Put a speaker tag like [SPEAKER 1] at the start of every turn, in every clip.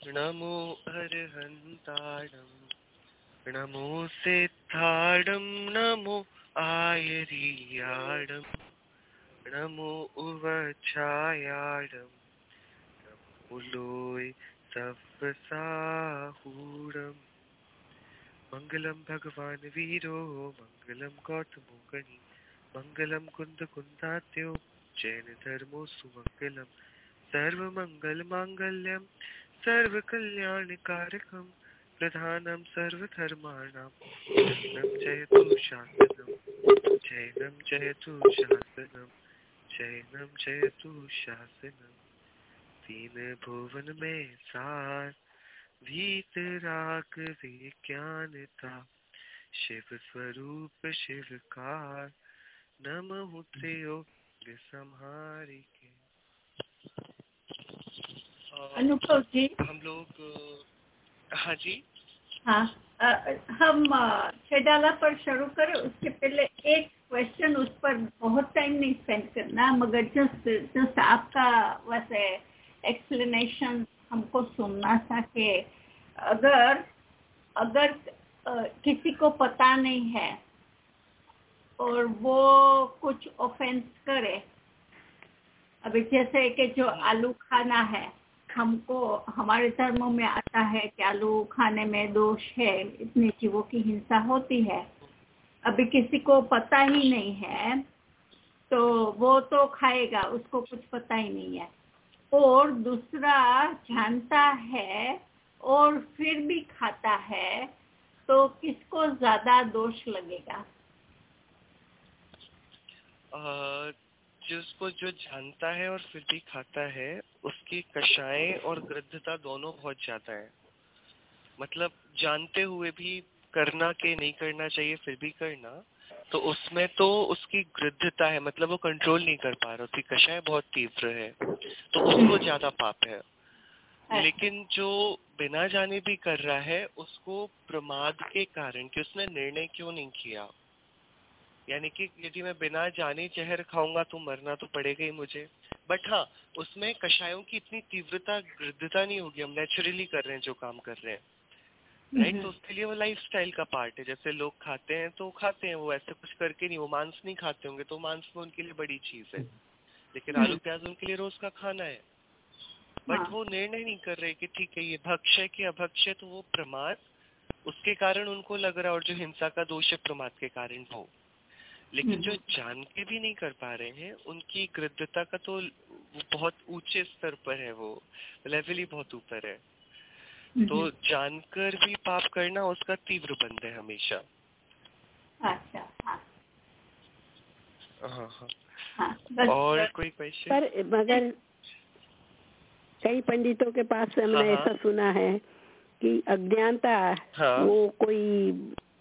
[SPEAKER 1] नमो अर्हन्ताणं नमो सिद्धाणं नमो आयर्याणं नमो उवचायाणं नमो लोय सव्वसाहूणम् मंगलम भगवान वीरो मंगलम गौतमो गणी मंगलम कुंद कुंदात्यो जैन धर्मो सुमंगलम सर्वमंगल मांगल्यम सर्वकल्याणकारकम प्रधानम सर्वधर्माणां जैनम जयतु शासनम जैनम जयतु शासनम जैनम जयतु शासनम तीन भुवन में सार वीतराग विज्ञानता शिव स्वरूप शिवकार नमः त्रियोग संहारी के।
[SPEAKER 2] अनुभव जी
[SPEAKER 1] हम लोग हाँ जी
[SPEAKER 2] हाँ हम छेडाला पर शुरू करें। उसके पहले एक क्वेश्चन, उस पर बहुत टाइम नहीं स्पेंड करना, मगर जस्ट आपका वैसे एक्सप्लेनेशन हमको सुनना था कि अगर किसी को पता नहीं है और वो कुछ ऑफेंस करे, अभी जैसे कि जो आलू खाना है, हमको हमारे धर्मों में आता है कि आलू खाने में दोष है, इतने जीवों की हिंसा होती है। अभी किसी को पता ही नहीं है तो वो तो खाएगा, उसको कुछ पता ही नहीं है। और दूसरा जानता है और फिर भी खाता है, तो किसको ज्यादा दोष लगेगा?
[SPEAKER 1] जिसको जो जानता है और फिर भी खाता है, उसकी कषाय और गृद्धता दोनों बहुत ज्यादा है। मतलब जानते हुए भी करना के नहीं करना चाहिए फिर भी करना, तो उसमें तो उसकी गृद्धता है, मतलब वो कंट्रोल नहीं कर पा रहा, उसकी कषाय बहुत तीव्र है, तो उसको ज्यादा पाप है। लेकिन जो बिना जाने भी कर रहा है, उसको प्रमाद के कारण कि उसने निर्णय क्यों नहीं किया, यानी कि यदि मैं बिना जाने जहर खाऊंगा तो मरना तो पड़ेगा ही मुझे, बट हाँ उसमें कषायों की इतनी तीव्रता गृद्धता नहीं होगी, हम नेचुरली कर रहे हैं जो काम कर रहे हैं, राइट। तो उसके लिए वो लाइफ स्टाइल का पार्ट है। जैसे लोग खाते हैं तो खाते हैं, वो ऐसे कुछ करके नहीं, वो मांस नहीं खाते होंगे तो मांस में उनके लिए बड़ी चीज है, लेकिन आलू प्याज उनके लिए रोज का खाना है। बट वो निर्णय नहीं कर रहे कि ठीक है ये भक्ष्य है कि अभक्ष्य, तो वो प्रमाद उसके कारण उनको लग रहा है, और जो हिंसा का दोष है प्रमाद के कारण हो। लेकिन जो जान के भी नहीं कर पा रहे हैं, उनकी गृद्धता का तो बहुत ऊंचे स्तर पर है, वो लेवल ही बहुत ऊपर है। तो जानकर भी पाप करना उसका तीव्र बंध है हमेशा।
[SPEAKER 2] अच्छा हाँ
[SPEAKER 1] हाँ हाँ,
[SPEAKER 2] हाँ।
[SPEAKER 1] और कोई क्वेश्चन?
[SPEAKER 3] पर मगर कई पंडितों के पास से हमने ऐसा सुना है कि अज्ञानता वो कोई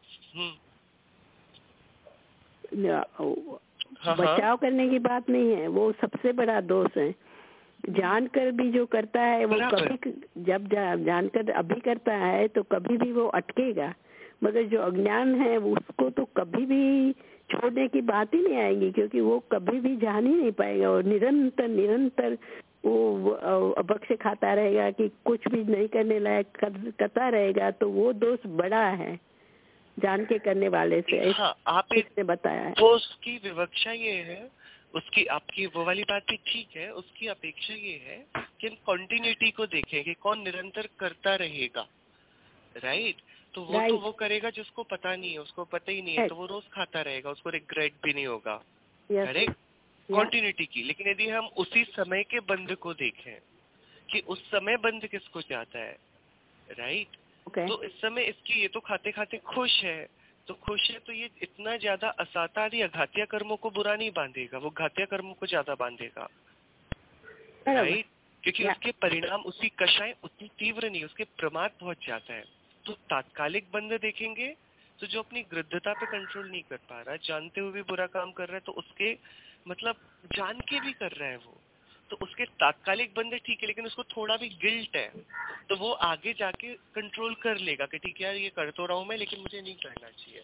[SPEAKER 3] बचाव करने की बात नहीं है, वो सबसे बड़ा दोष है। जानकर भी जो करता है वो कभी जब जानकर अभी करता है तो कभी भी वो अटकेगा, मगर जो अज्ञान है उसको तो कभी भी छोड़ने की बात ही नहीं आएगी, क्योंकि वो कभी भी जान ही नहीं पाएगा और निरंतर निरंतर वो अभक्ष्य खाता रहेगा कि कुछ भी नहीं करने लायक करता रहेगा, तो वो दोष बड़ा है जान के करने वाले से।
[SPEAKER 1] हाँ, आपने
[SPEAKER 3] बताया है।
[SPEAKER 1] तो उसकी विवक्षा ये है, उसकी आपकी वो वाली बात भी ठीक है, उसकी अपेक्षा ये है कि हम कंटिन्यूटी को देखें कि कौन निरंतर करता रहेगा, राइट। तो वो तो वो करेगा जिसको पता नहीं है, उसको पता ही नहीं है, तो वो रोज खाता रहेगा, उसको रिग्रेट भी नहीं होगा, करेक्ट, कंटिन्यूटी की। लेकिन यदि हम उसी समय के बंध को देखें कि उस समय बंध किसको चाहता है, राइट, तो इस समय इसकी ये तो खाते खाते खुश है, तो खुश है तो ये इतना ज्यादा असातादि अघातिया कर्मों को बुरा नहीं बांधेगा, वो घातिया कर्मों को ज्यादा बांधेगा, राइट, क्योंकि उसके परिणाम, उसकी कषाय उतनी तीव्र नहीं, उसके प्रमाद बहुत ज्यादा है। तो तात्कालिक बंध देखेंगे तो जो अपनी गृद्धता पे कंट्रोल नहीं कर पा रहा, जानते हुए भी बुरा काम कर रहा है, तो उसके मतलब जान के भी कर रहा है वो, तो उसके तात्कालिक बंधे ठीक है, लेकिन उसको थोड़ा भी गिल्ट है, तो वो आगे जाके कंट्रोल कर लेगा कि ठीक है यार ये कर तो रहा हूं मैं, लेकिन मुझे नहीं करना चाहिए,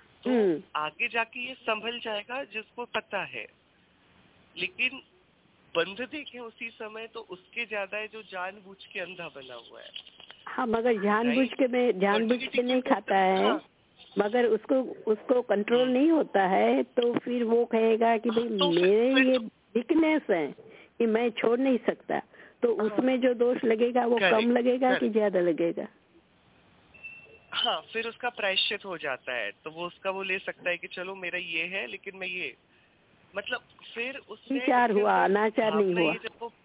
[SPEAKER 1] तो आगे जाके ये संभल जाएगा जिसको पता है। लेकिन बंध देखें उसी समय तो उसके ज्यादा है जो जानबूझ के अंधा बना हुआ है।
[SPEAKER 3] हाँ, मगर जानबूझ के नहीं खाता है। हाँ। मगर उसको कंट्रोल नहीं होता है, तो फिर वो कहेगा कि भाई तो मेरे ये वीकनेस है कि मैं छोड़ नहीं सकता, तो उसमें जो दोष लगेगा वो कम लगेगा कि ज्यादा लगेगा?
[SPEAKER 1] हाँ, फिर उसका प्रायश्चित हो जाता है, तो वो उसका वो ले सकता है कि चलो मेरा ये है, लेकिन मैं ये मतलब फिर उससे
[SPEAKER 3] विचार हुआ, अनाचार नहीं हुआ।
[SPEAKER 1] जब वो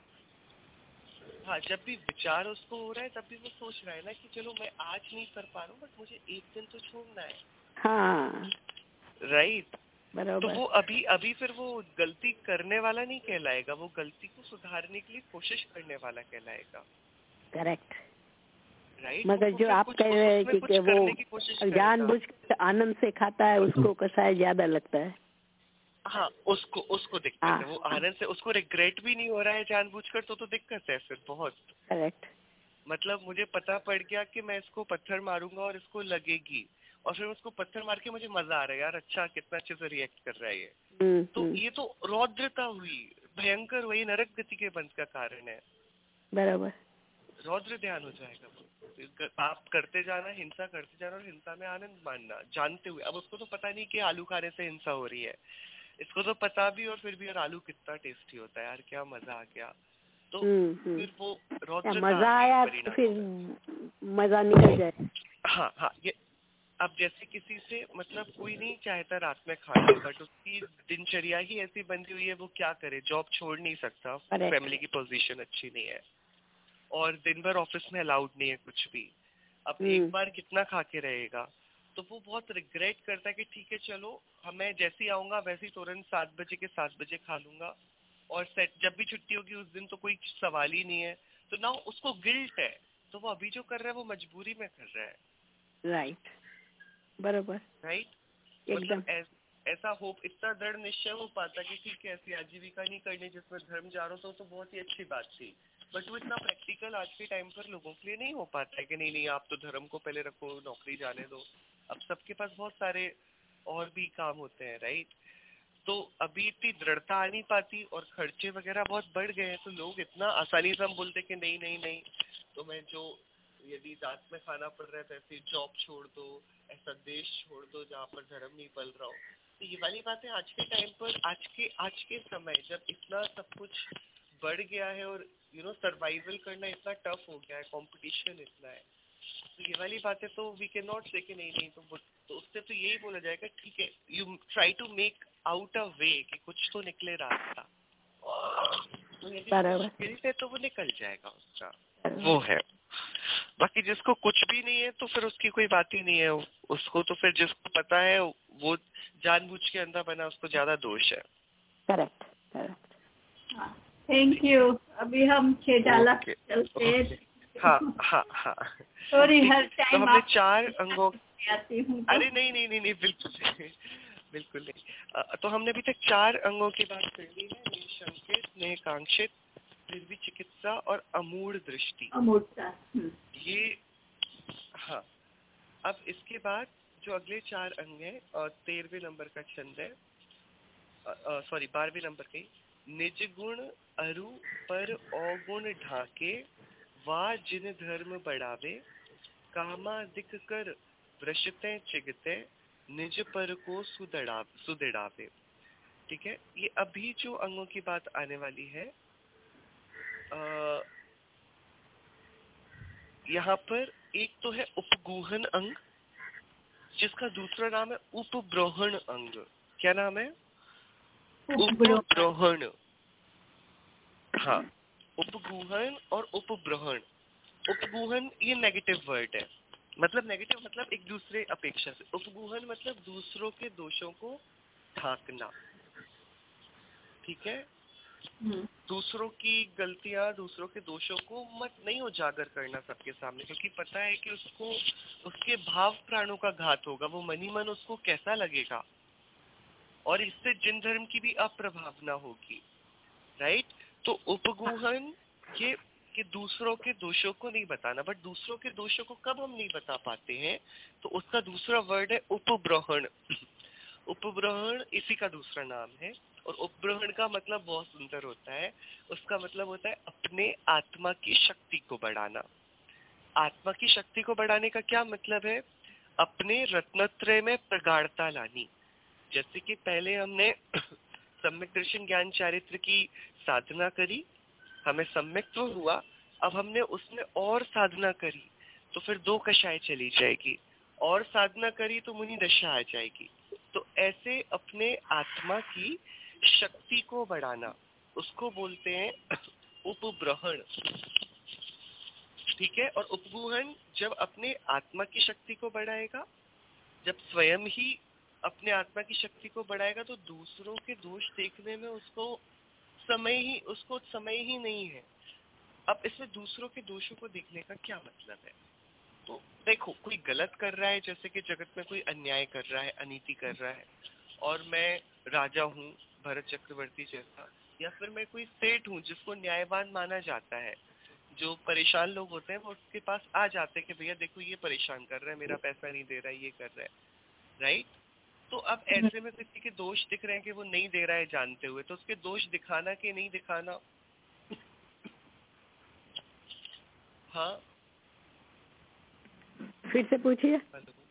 [SPEAKER 1] हाँ, जब भी विचार उसको हो रहा है तब भी वो सोच रहा है ना कि चलो मैं आज नहीं कर पा रहा हूँ, बट मुझे एक दिन तो छोड़ना है।
[SPEAKER 3] हाँ,
[SPEAKER 1] राइट,
[SPEAKER 3] बराबर।
[SPEAKER 1] तो वो अभी फिर वो गलती करने वाला नहीं कहलाएगा, वो गलती को सुधारने के लिए कोशिश करने वाला कहलाएगा।
[SPEAKER 3] Correct,
[SPEAKER 1] right.
[SPEAKER 3] मगर जो आप कह रहे हैं कि वो जानबूझ के आनंद से खाता है, उसको कसाय ज्यादा लगता है।
[SPEAKER 1] हाँ, उसको दिक्कत है, वो आनंद से, उसको रिग्रेट भी नहीं हो रहा है जानबूझकर, तो दिक्कत है फिर बहुत।
[SPEAKER 3] करेक्ट।
[SPEAKER 1] मतलब मुझे पता पड़ गया कि मैं इसको पत्थर मारूंगा और इसको लगेगी, और फिर उसको पत्थर मार के मुझे मजा आ रहा है, यार अच्छा कितना अच्छे से रिएक्ट कर रहा है ये। तो ये तो रौद्रता हुई, भयंकर हुई, नरक गति के बंध का कारण है।
[SPEAKER 3] बराबर।
[SPEAKER 1] रौद्र ध्यान हो जाएगा वो। आप करते जाना, हिंसा करते जाना, और हिंसा में आनंद मानना जानते हुए। अब उसको तो पता नहीं कि आलू खाने से हिंसा हो रही है, इसको तो पता भी, और फिर भी यार आलू कितना टेस्टी होता है, यार क्या मजा आ गया। तो फिर वो
[SPEAKER 3] मजा आया तो फिर मजा निकल जाए।
[SPEAKER 1] हाँ हाँ, ये अब जैसे किसी से मतलब कोई नहीं चाहता रात में खाना, बट उसकी दिनचर्या ही ऐसी बंधी हुई है, वो क्या करे, जॉब छोड़ नहीं सकता, फैमिली की पोजीशन अच्छी नहीं है, और दिन भर ऑफिस में अलाउड नहीं है कुछ भी। अब एक बार कितना खा के रहेगा, तो वो बहुत रिग्रेट करता है कि ठीक है चलो, मैं जैसे ही आऊंगा वैसे ही तुरंत 7 बजे के 7 बजे खा लूंगा, और सेट जब भी छुट्टी होगी उस दिन तो कोई सवाल ही नहीं है। तो ना उसको गिल्ट है, तो वो अभी जो कर रहा है वो मजबूरी में कर रहा है।
[SPEAKER 3] राइट, बराबर।
[SPEAKER 1] राइट, मतलब ऐसा होप, इतना दृढ़ निश्चय हो पाता कि ठीक है ऐसी आजीविका नहीं करनी जिसमें धर्म जा रहा हो, तो बहुत ही अच्छी बात थी, बट वो इतना प्रैक्टिकल आज के टाइम पर लोगों के लिए नहीं हो पाता है कि नहीं आप तो धर्म को पहले रखो, नौकरी जाने दो। अब सबके पास बहुत सारे और भी काम होते हैं। राइट, तो अभी इतनी दृढ़ता आ नहीं पाती, और खर्चे वगैरह बहुत बढ़ गए हैं, तो लोग इतना आसानी से हम बोलते कि नहीं नहीं नहीं, तो मैं जो यदि रात में खाना पड़ रहा है तो ऐसी जॉब छोड़ दो, ऐसा देश छोड़ दो जहाँ पर धर्म नहीं पल रहा हो। तो ये वाली बातें आज के टाइम पर, आज के समय जब इतना सब कुछ बढ़ गया है, और सर्वाइवल करना इतना टफ हो गया है, कंपटीशन इतना है, तो ये वाली बातें तो वी कैन नॉट से कि नहीं नहीं, तो उससे तो यही बोला जाएगा ठीक है, you try to make out a way, कि कुछ तो निकले रास्ता, तो यदि गिल्ट है तो वो निकल जाएगा उसका, वो है। बाकी जिसको कुछ भी नहीं है तो फिर उसकी कोई बात ही नहीं है, उसको तो फिर जिसको पता है वो जानबूझ के अंधा बना, उसको ज्यादा दोष है।
[SPEAKER 3] Correct, correct.
[SPEAKER 2] Thank you. अभी हम 6 डाला चलते हैं।
[SPEAKER 1] हाँ हाँ हाँ,
[SPEAKER 2] सॉरी, हर टाइम
[SPEAKER 1] तो हमने 4 अंगों,
[SPEAKER 2] आती हूँ।
[SPEAKER 1] अरे नहीं नहीं नहीं नहीं, बिल्कुल नहीं। तो हमने अभी तक 4 अंगों की बात कर ली है, निशंकित, नेकांक्षित, निर्विचिकित्सा चिकित्सा और अमूढ़ दृष्टि।
[SPEAKER 2] अमूढ़ता।
[SPEAKER 1] ये हाँ, अब इसके बाद जो अगले 4 अंग है, 13वें नंबर का छंद है, सॉरी 12वें नंबर के, निज गुण अरु पर अवगुण ढाके, वा जिन धर्म बढ़ावे, कामादिक कर वृषते चिगते, निज पर को सुदृढ़ावे। ठीक है, ये अभी जो अंगों की बात आने वाली है, यहाँ पर एक तो है उपगूहन अंग, जिसका दूसरा नाम है उपब्रोहण अंग। क्या नाम है? उपब्रोहण। हाँ, उपगूहन और उपब्रोहण। उपगूहन ये नेगेटिव वर्ड है, मतलब नेगेटिव मतलब एक दूसरे अपेक्षा से। उपगूहन मतलब दूसरों के दोषों को ढांकना। ठीक है, दूसरों की गलतियां, दूसरों के दोषों को मत नहीं उजागर करना सबके सामने, क्योंकि पता है कि उसको उसके भाव प्राणों का घात होगा, वो मनी मन उसको कैसा लगेगा, और इससे जिन धर्म की भी अप्रभावना होगी। राइट, तो उपगूहन ये कि दूसरों के दोषों को नहीं बताना, बट दूसरों के दोषों को कब हम नहीं बता पाते हैं, तो उसका दूसरा वर्ड है उपब्रोहण। उपब्रोहण इसी का दूसरा नाम है, और उपब्रह्मण का मतलब बहुत सुंदर होता है, उसका मतलब होता है अपने आत्मा की शक्ति को बढ़ाना। आत्मा की शक्ति को बढ़ाने का क्या मतलब है? अपने रत्नत्रय में प्रगाढ़ता लानी। जैसे कि पहले हमने सम्यक दर्शन ज्ञान चारित्र की साधना करी, हमें सम्यक्त्व हुआ, अब हमने उसमें और साधना करी तो फिर 2 कषाय चली जाएगी, और साधना करी तो मुनि दशा आ जाएगी। तो ऐसे अपने आत्मा की शक्ति को बढ़ाना, उसको बोलते हैं उपब्रहण। ठीक है। और उपगूहन जब अपने आत्मा की शक्ति को बढ़ाएगा, जब स्वयं ही अपने आत्मा की शक्ति को बढ़ाएगा, तो दूसरों के दोष देखने में उसको समय ही नहीं है। अब इसमें दूसरों के दोषों को देखने का क्या मतलब है? तो देखो, कोई गलत कर रहा है, जैसे कि जगत में कोई अन्याय कर रहा है, अनीति कर रहा है, और मैं राजा हूँ भरत चक्रवर्ती जैसा, या फिर मैं कोई सेठ हूँ जिसको न्यायवान माना जाता है, जो परेशान लोग होते हैं वो उसके पास आ जाते हैं कि भैया देखो ये परेशान कर रहा है, मेरा पैसा नहीं दे रहा है, ये कर रहा है, राइट। तो अब ऐसे में किसी के दोष दिख रहे हैं कि वो नहीं दे रहा है जानते हुए, तो उसके दोष दिखाना कि नहीं दिखाना? हाँ,
[SPEAKER 3] फिर से पूछिए।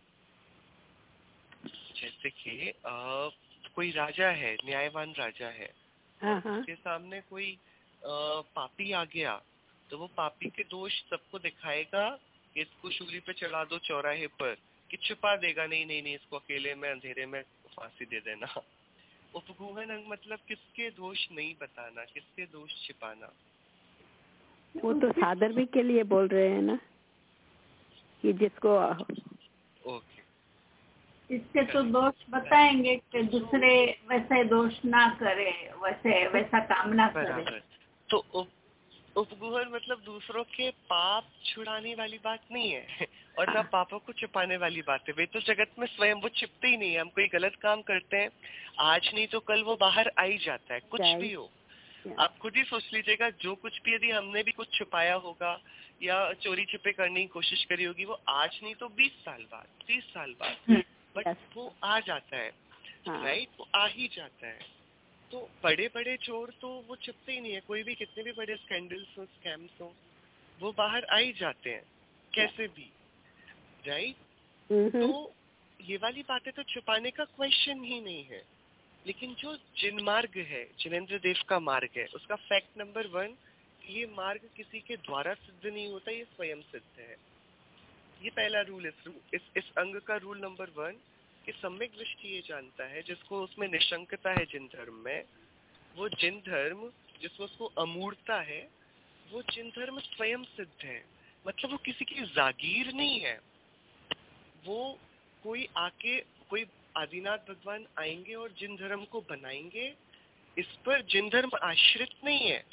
[SPEAKER 1] जैसे कि कोई राजा है, न्यायवान राजा है,
[SPEAKER 3] हाँ हाँ।
[SPEAKER 1] उसके सामने कोई पापी आ गया, तो वो पापी के दोष सबको दिखाएगा कि इसको शूली पे चढ़ा दो चौराहे पर, कि छुपा देगा? नहीं नहीं नहीं, इसको अकेले में अंधेरे में फांसी दे देना। उपगूहन मतलब किसके दोष नहीं बताना, किसके दोष छिपाना।
[SPEAKER 3] वो तो सादर्भिक के लिए बोल रहे हैं ना, कि जिसको
[SPEAKER 1] ओके,
[SPEAKER 2] इससे तो दोष बताएंगे कि दूसरे वैसे दोष ना करे, वैसा काम ना करे।
[SPEAKER 1] बराबर। तो उपगूहन मतलब दूसरों के पाप छुड़ाने वाली बात नहीं है, और ना पापों को छुपाने वाली बात है। वे तो जगत में स्वयं वो छिपते ही नहीं है। हम कोई गलत काम करते हैं, आज नहीं तो कल वो बाहर आ ही जाता है, कुछ भी हो। आप खुद ही सोच लीजिएगा, जो कुछ भी यदि हमने भी कुछ छुपाया होगा या चोरी छिपे करने की कोशिश करी होगी, वो आज नहीं तो 20 साल बाद, 30 साल बाद, बट वो आ जाता है, राइट, वो आ ही जाता है। तो बड़े बड़े चोर तो वो छिपते ही नहीं है, कोई भी कितने भी बड़े स्कैंडल्स हो, स्कैम्स हो, वो बाहर आ ही जाते हैं कैसे भी, राइट। तो ये वाली बातें तो छुपाने का क्वेश्चन ही नहीं है। लेकिन जो जिन मार्ग है, जिनेंद्र देव का मार्ग है, उसका फैक्ट नंबर 1, ये मार्ग किसी के द्वारा सिद्ध नहीं होता, ये स्वयं सिद्ध है। ये पहला रूल, इस अंग का रूल नंबर 1, कि सम्यक दृष्टि ये जानता है, जिसको उसमें निशंकता है जिन धर्म में, वो जिन धर्म जिसको उसको अमूर्ता है, वो जिन धर्म स्वयं सिद्ध है। मतलब वो किसी की जागीर नहीं है। वो कोई आदिनाथ भगवान आएंगे और जिन धर्म को बनाएंगे, इस पर जिन धर्म आश्रित नहीं है,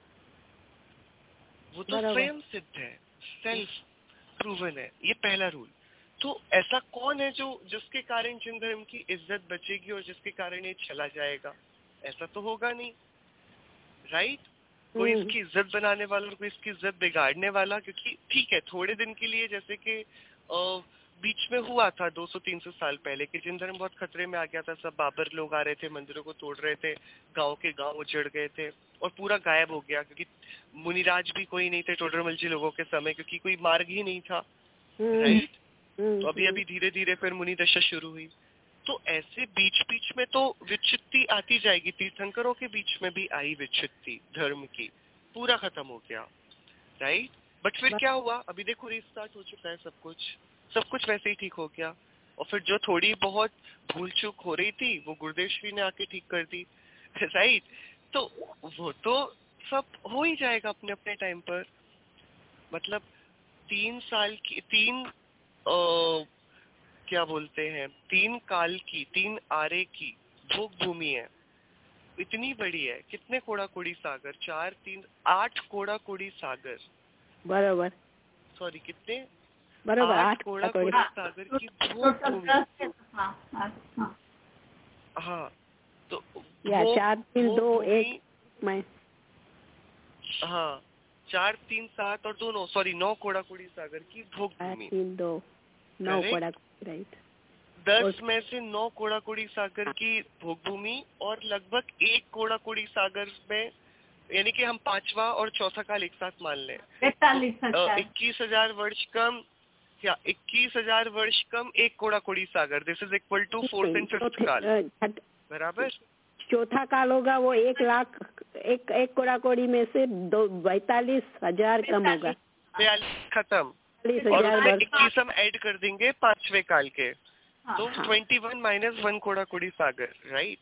[SPEAKER 1] वो तो स्वयं सिद्ध है, सेल्फ प्रूवन है। ये पहला रूल। तो ऐसा कौन है जो जिसके कारण जिन धर्म की इज्जत बचेगी और जिसके कारण ये चला जाएगा? ऐसा तो होगा नहीं, राइट। कोई इसकी इज्जत बनाने वाला और कोई इसकी इज्जत बिगाड़ने वाला। क्योंकि ठीक है, थोड़े दिन के लिए, जैसे कि बीच में हुआ था 200-300 साल पहले, कि जिन धर्म बहुत खतरे में आ गया था, सब बाबर लोग आ रहे थे, मंदिरों को तोड़ रहे थे, गांव के गांव उजड़ गए थे और पूरा गायब हो गया, क्योंकि मुनिराज भी कोई नहीं थे टोडरमल जी लोगों के समय, क्योंकि कोई मार्ग ही नहीं था, राइट। तो अभी धीरे धीरे फिर मुनि दशा शुरू हुई। तो ऐसे बीच बीच में तो विच्छित्ति आती जाएगी। तीर्थंकरों के बीच में भी आई विच्छित्ति धर्म की, पूरा खत्म हो गया, राइट। बट फिर क्या हुआ? अभी देखो रिस्टार्ट हो चुका है, सब कुछ वैसे ही ठीक हो गया। और फिर जो थोड़ी बहुत भूल चूक हो रही थी, वो गुरुदेव ने आके ठीक कर दी, राइट। तो वो तो सब हो ही जाएगा अपने अपने टाइम पर। मतलब 3 साल की, 3 क्या बोलते हैं, 3 काल की, 3 आरे की भोग भूमि है, इतनी बड़ी है। कितने कोड़ा कोड़ी सागर? 4, 3, 8 कोड़ा कोड़ी सागर,
[SPEAKER 3] बराबर।
[SPEAKER 1] सॉरी कितने?
[SPEAKER 3] बराबर
[SPEAKER 1] 8 कोड़ा कोड़ी सागर की भोग भूमि। हाँ, तो
[SPEAKER 3] 4, 3, 2, 1 मैं,
[SPEAKER 1] हाँ 4, 3, 7 और 2, 9 कोड़ा कोड़ी सागर की भोग भूमि।
[SPEAKER 3] 3, 2, 9 कोड़ा, राइट।
[SPEAKER 1] 10 में से 9 कोड़ाकोड़ी सागर की भोग भूमि और लगभग 1 कोड़ाकोड़ी सागर में, यानी कि हम 5वां और चौथा काल एक साथ मान लें, 21,000 वर्ष कम या 21,000 वर्ष कम 1 कोड़ाकोड़ी सागर, this is equal to 4th and 5th काल, बराबर।
[SPEAKER 3] चौथा काल होगा वो 1 लाख, एक कोड़ाकोड़ी में से 42,000 कम होगा,
[SPEAKER 1] 42 खत्म, और 21 हम ऐड कर देंगे 5वें काल के, तो 21 माइनस 1 कोड़ाकोड़ी सागर,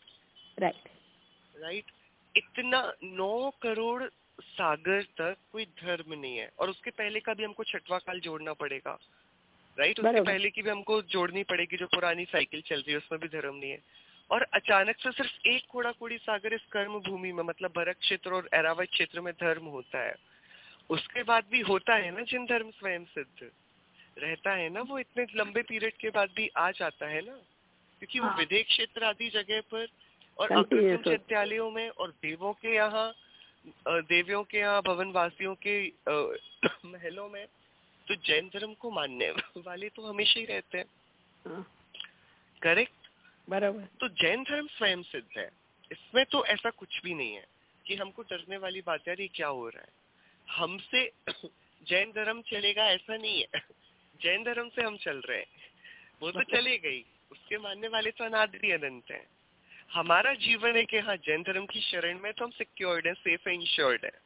[SPEAKER 1] राइट। इतना 9 करोड़ सागर तक कोई धर्म नहीं है, और उसके पहले का भी हमको 6वां काल जोड़ना पड़ेगा, राइट। उसके पहले की भी हमको जोड़नी पड़ेगी, जो पुरानी साइकिल चल रही है उसमें भी धर्म नहीं है। और अचानक से सिर्फ 1 कोड़ाकोड़ी सागर इस कर्म भूमि में, मतलब भरत क्षेत्र और ऐरावत क्षेत्र में धर्म होता है। उसके बाद भी होता है ना, जिन धर्म स्वयं सिद्ध रहता है ना, वो इतने लंबे पीरियड के बाद भी आ जाता है ना, क्योंकि वो विदेश क्षेत्र आदि जगह पर और अग्रसर विद्यालयों में और देवियों के यहाँ भवनवासियों के महलों में, तो जैन धर्म को मानने वाले तो हमेशा ही रहते हैं, करेक्ट,
[SPEAKER 3] बराबर।
[SPEAKER 1] तो जैन धर्म स्वयं सिद्ध है, इसमें तो ऐसा कुछ भी नहीं है कि हमको डरने वाली बात, यार ये क्या हो रहा है, हमसे जैन धर्म चलेगा ऐसा नहीं है, जैन धर्म से हम चल रहे हैं, वो तो चले गई, उसके मानने वाले तो अनादि अनंत हैं। हमारा जीवन है कि हाँ जैन धर्म की शरण में तो हम सिक्योर्ड है, सेफ है, इंश्योर्ड है,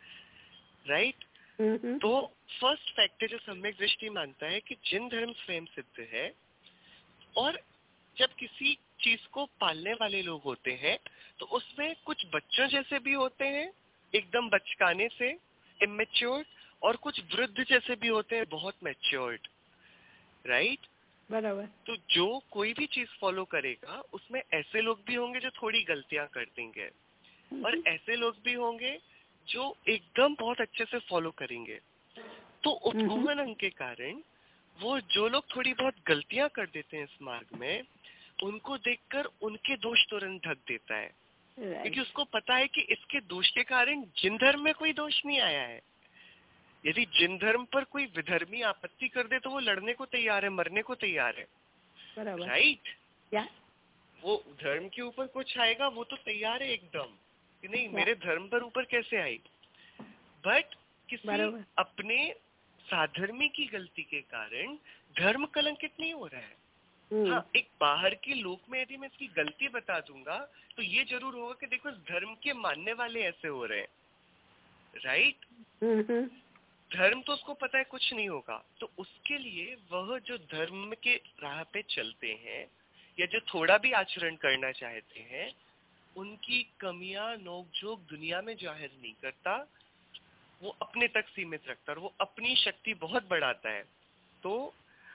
[SPEAKER 1] राइट। तो फर्स्ट फैक्ट जो सम्यक दृष्टि मानता है कि जिन धर्म स्वयं सिद्ध है, और जब किसी चीज को पालने वाले लोग होते हैं तो उसमें कुछ बच्चों जैसे भी होते हैं, एकदम बचकाने से इमेच्योर्ड, और कुछ वृद्ध जैसे भी होते हैं, बहुत मैच्योर्ड, राइट,
[SPEAKER 3] बराबर।
[SPEAKER 1] तो जो कोई भी चीज फॉलो करेगा उसमें ऐसे लोग भी होंगे जो थोड़ी गलतियां कर देंगे, और ऐसे लोग भी होंगे जो एकदम बहुत अच्छे से फॉलो करेंगे। तो उपगुहन अंग के कारण वो जो लोग थोड़ी बहुत गलतियां कर देते हैं इस मार्ग में, उनको देखकर उनके दोष तुरंत ढक देता है, क्योंकि उसको पता है कि इसके दोष के कारण जिन धर्म में कोई दोष नहीं आया है। यदि जिन धर्म पर कोई विधर्मी आपत्ति कर दे तो वो लड़ने को तैयार है, मरने को तैयार है, राइट। वो धर्म के ऊपर कुछ आएगा वो तो तैयार है एकदम कि नहीं मेरे धर्म पर ऊपर कैसे आई। बट किसी अपने साधर्मी की गलती के कारण धर्म कलंकित नहीं हो रहा है। हाँ, एक बाहर के लोक में यदि मैं इसकी गलती बता दूंगा तो ये जरूर होगा कि देखो इस धर्म के मानने वाले ऐसे हो रहे हैं, राइट। धर्म तो उसको पता है कुछ नहीं होगा, तो उसके लिए वह जो धर्म के राह पे चलते हैं या जो थोड़ा भी आचरण करना चाहते हैं, उनकी कमियां नोकझोंक दुनिया में जाहिर नहीं करता, वो अपने तक सीमित रखता और वो अपनी शक्ति बहुत बढ़ाता है। तो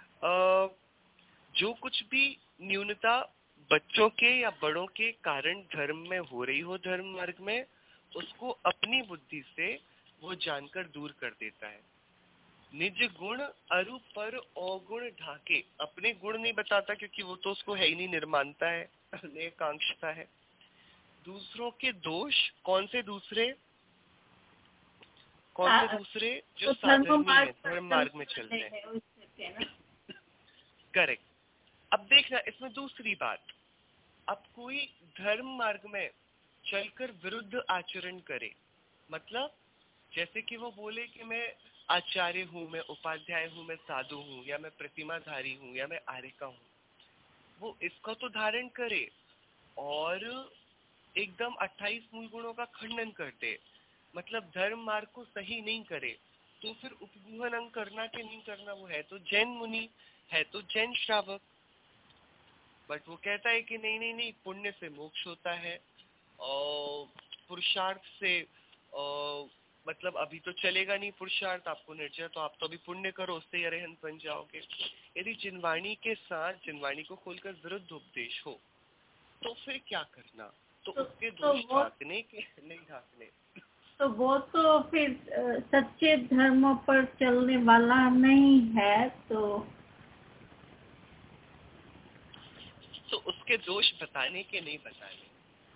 [SPEAKER 1] जो कुछ भी न्यूनता बच्चों के या बड़ों के कारण धर्म में हो रही हो धर्म मार्ग में, उसको अपनी बुद्धि से वो जानकर दूर कर देता है। निज गुण अरु पर अवगुण ढाके, अपने गुण नहीं बताता क्योंकि वो तो उसको है ही नहीं, निर्माणता है, नेकांक्षता है। दूसरों के दोष, कौन से दूसरे जो साधर्मी है, धर्म मार्ग में चलते हैं, करेक्ट। अब देखना इसमें दूसरी बात, अब कोई धर्म मार्ग में चलकर विरुद्ध आचरण करे, मतलब जैसे कि वो बोले कि मैं आचार्य हूँ, मैं उपाध्याय हूँ, मैं साधु हूँ, या मैं प्रतिमाधारी हूँ, या मैं आर्यका हूँ, वो इसका तो धारण करे और एकदम 28 मूल गुणों का खंडन कर दे, मतलब धर्म मार्ग को सही नहीं करे, तो फिर उपगुहन अंग करना कि नहीं करना, वो है तो जैन मुनि, है तो जैन श्रावक, बट वो कहता है कि नहीं नहीं नहीं, पुण्य से मोक्ष होता है और पुरुषार्थ से मतलब अभी तो चलेगा नहीं पुरुषार्थ, आपको निर्जर, तो आप तो अभी पुण्य करो, उससे ही अरहंत बन जाओगे। यदि जिनवाणी के साथ जिनवाणी को खोलकर विरुद्ध उपदेश हो तो फिर क्या करना, तो उसके दोष ढाकने के नहीं ढाकने,
[SPEAKER 2] तो वो तो फिर सच्चे धर्म पर चलने वाला नहीं है, तो
[SPEAKER 1] उसके दोष बताने के नहीं बताने,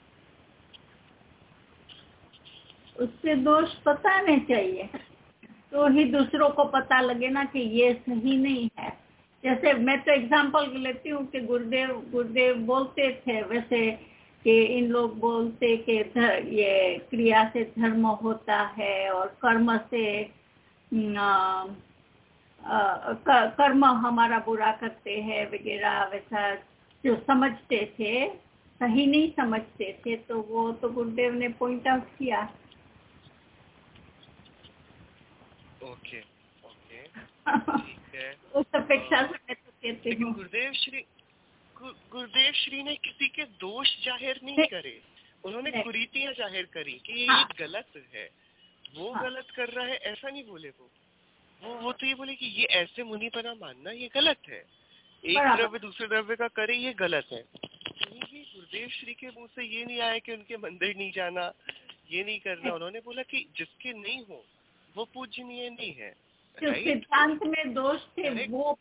[SPEAKER 2] उसके दोष बताने चाहिए, तो ही दूसरों को पता लगे ना कि ये सही नहीं है। जैसे मैं तो एग्जांपल लेती हूँ कि गुरुदेव बोलते थे वैसे कि इन लोग बोलते कि ये क्रिया से धर्म होता है और कर्म से कर्म हमारा बुरा करते हैं वगैरह, वैसा जो समझते थे, सही नहीं समझते थे, तो वो तो गुरुदेव ने पॉइंट आउट किया।
[SPEAKER 1] ओके ओके ठीक है।
[SPEAKER 2] उस अपेक्षा से मैं तो कहती
[SPEAKER 1] लेकिन
[SPEAKER 2] हूँ
[SPEAKER 1] गुरुदेव श्री ने किसी के दोष जाहिर नहीं करे, उन्होंने कुरीतियां जाहिर करी कि ये गलत है, वो गलत कर रहा है, ऐसा नहीं बोले वो तो ये बोले कि ये ऐसे मुनिपना मानना ये गलत है, एक द्रव्य दूसरे द्रव्य का करे ये गलत है। ये गुरुदेव श्री के मुंह से ये नहीं आया कि उनके मंदिर नहीं जाना, ये नहीं करना, उन्होंने बोला कि जिसके नहीं हो वो पूजनीय नहीं है।
[SPEAKER 2] जो सिद्धांत में दोष थे वो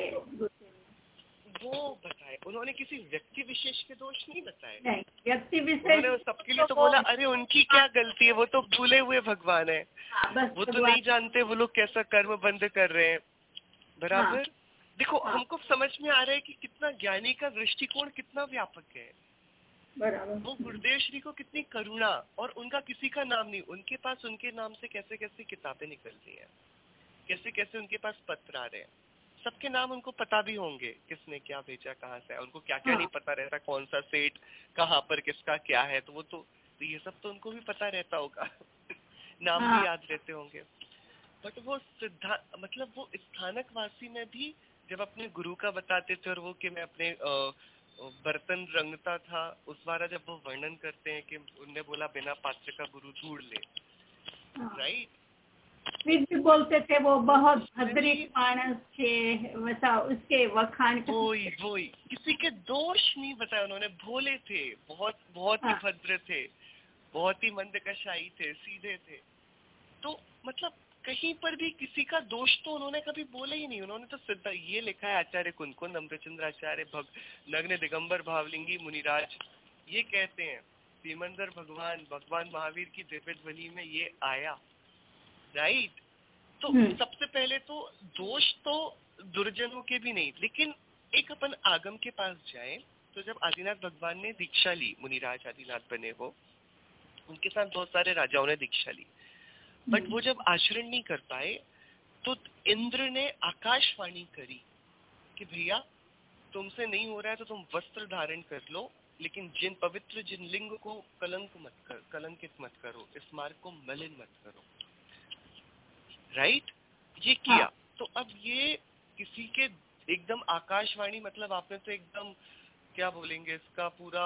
[SPEAKER 1] बताए, उन्होंने किसी व्यक्ति विशेष के दोष नहीं बताए।
[SPEAKER 2] नहीं, व्यक्ति विशेष
[SPEAKER 1] उन्होंने सबके लिए तो बोला अरे उनकी क्या गलती है, वो तो भूले हुए भगवान है, वो तो नहीं जानते वो लोग कैसा कर्म बंद कर रहे हैं। बराबर। देखो हमको समझ में आ रहा है कि कितना ज्ञानी का दृष्टिकोण कितना व्यापक है।
[SPEAKER 2] बराबर।
[SPEAKER 1] वो गुरुदेव श्री को कितनी करुणा, और उनका किसी का नाम नहीं, उनके पास उनके नाम से कैसे कैसे किताबें निकल रही हैं, कैसे कैसे उनके पास पत्र आ रहे हैं, सबके नाम उनको पता भी होंगे, किसने क्या भेजा, कहाँ से, उनको क्या क्या नहीं पता रहता, कौन सा सेठ कहाँ पर किसका क्या है, तो वो तो ये सब तो उनको भी पता रहता होगा नाम भी याद रहते होंगे। बट वो मतलब वो स्थानक वासी में भी जब अपने गुरु का बताते थे, और वो कि मैं अपने बर्तन रंगता था, उस बार जब वो वर्णन करते हैं कि उनने बोला बिना पात्र का गुरु ढूंढ ले, राइट,
[SPEAKER 2] फिर भी बोलते थे वो बहुत भद्रिक मानस थे, वैसा उसके वखान
[SPEAKER 1] वही किसी के दोष नहीं बताया उन्होंने, भोले थे, बहुत ही भद्र थे, बहुत ही मंदकशाई थे, सीधे थे, तो मतलब कहीं पर भी किसी का दोष तो उन्होंने कभी बोला ही नहीं। उन्होंने तो सिद्ध ये लिखा है, आचार्य कुंकुन अमृतचंद्राचार्य नग्न दिगंबर भावलिंगी मुनिराज ये कहते हैं सीमंदर भगवान महावीर की दिव्य ध्वनि में ये आया, राइट। तो सबसे पहले तो दोष तो दुर्जनों के भी नहीं, लेकिन एक अपन आगम के पास जाए तो जब आदिनाथ भगवान ने दीक्षा ली, मुनिराज आदिनाथ बने हो, उनके साथ बहुत सारे राजाओं ने दीक्षा ली, बट वो जब आचरण नहीं कर पाए तो इंद्र ने आकाशवाणी करी कि भैया तुमसे नहीं हो रहा है तो तुम वस्त्र धारण कर लो, लेकिन जिन लिंग को कलंकित मत करो, इस मार्ग को मलिन मत करो, राइट। ये किया। तो अब ये किसी के एकदम आकाशवाणी, मतलब आपने तो एकदम क्या बोलेंगे इसका पूरा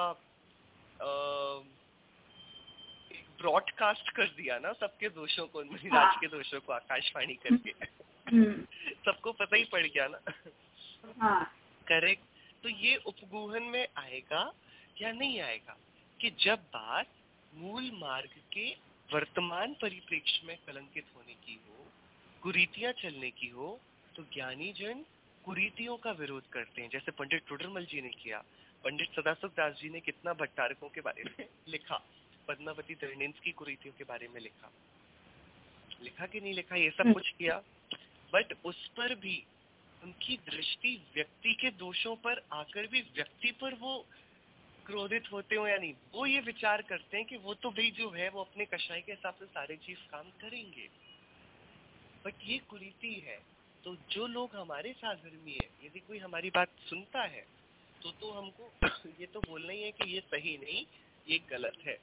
[SPEAKER 1] ब्रॉडकास्ट कर दिया ना सबके दोषों को, मुनिराज के दोषों को आकाशवाणी करके सबको पता ही पड़ गया ना। करेक्ट। तो ये उपगूहन में आएगा या नहीं आएगा कि जब बात मूल मार्ग के वर्तमान परिप्रेक्ष्य में कलंकित होने की हो, कुरीतियां चलने की हो, तो ज्ञानी जन कुरीतियों का विरोध करते हैं, जैसे पंडित टोडरमल जी ने किया। पंडित सदाशिव दास जी ने कितना भट्टारकों के बारे में लिखा, पद्मावती धरणेन्द्र की कुरीतियों के बारे में लिखा कि नहीं लिखा, ये सब कुछ किया। बट उस पर भी उनकी दृष्टि व्यक्ति के दोषों पर आकर भी व्यक्ति पर वो क्रोधित होते हो या नहीं, वो ये विचार करते हैं कि वो तो भाई जो है वो अपने कषाय के हिसाब से सारे चीज काम करेंगे, बट ये कुरीति है। तो जो लोग हमारे साधर्मी है, यदि कोई हमारी बात सुनता है तो हमको ये तो बोलना ही है कि ये सही नहीं, ये गलत है,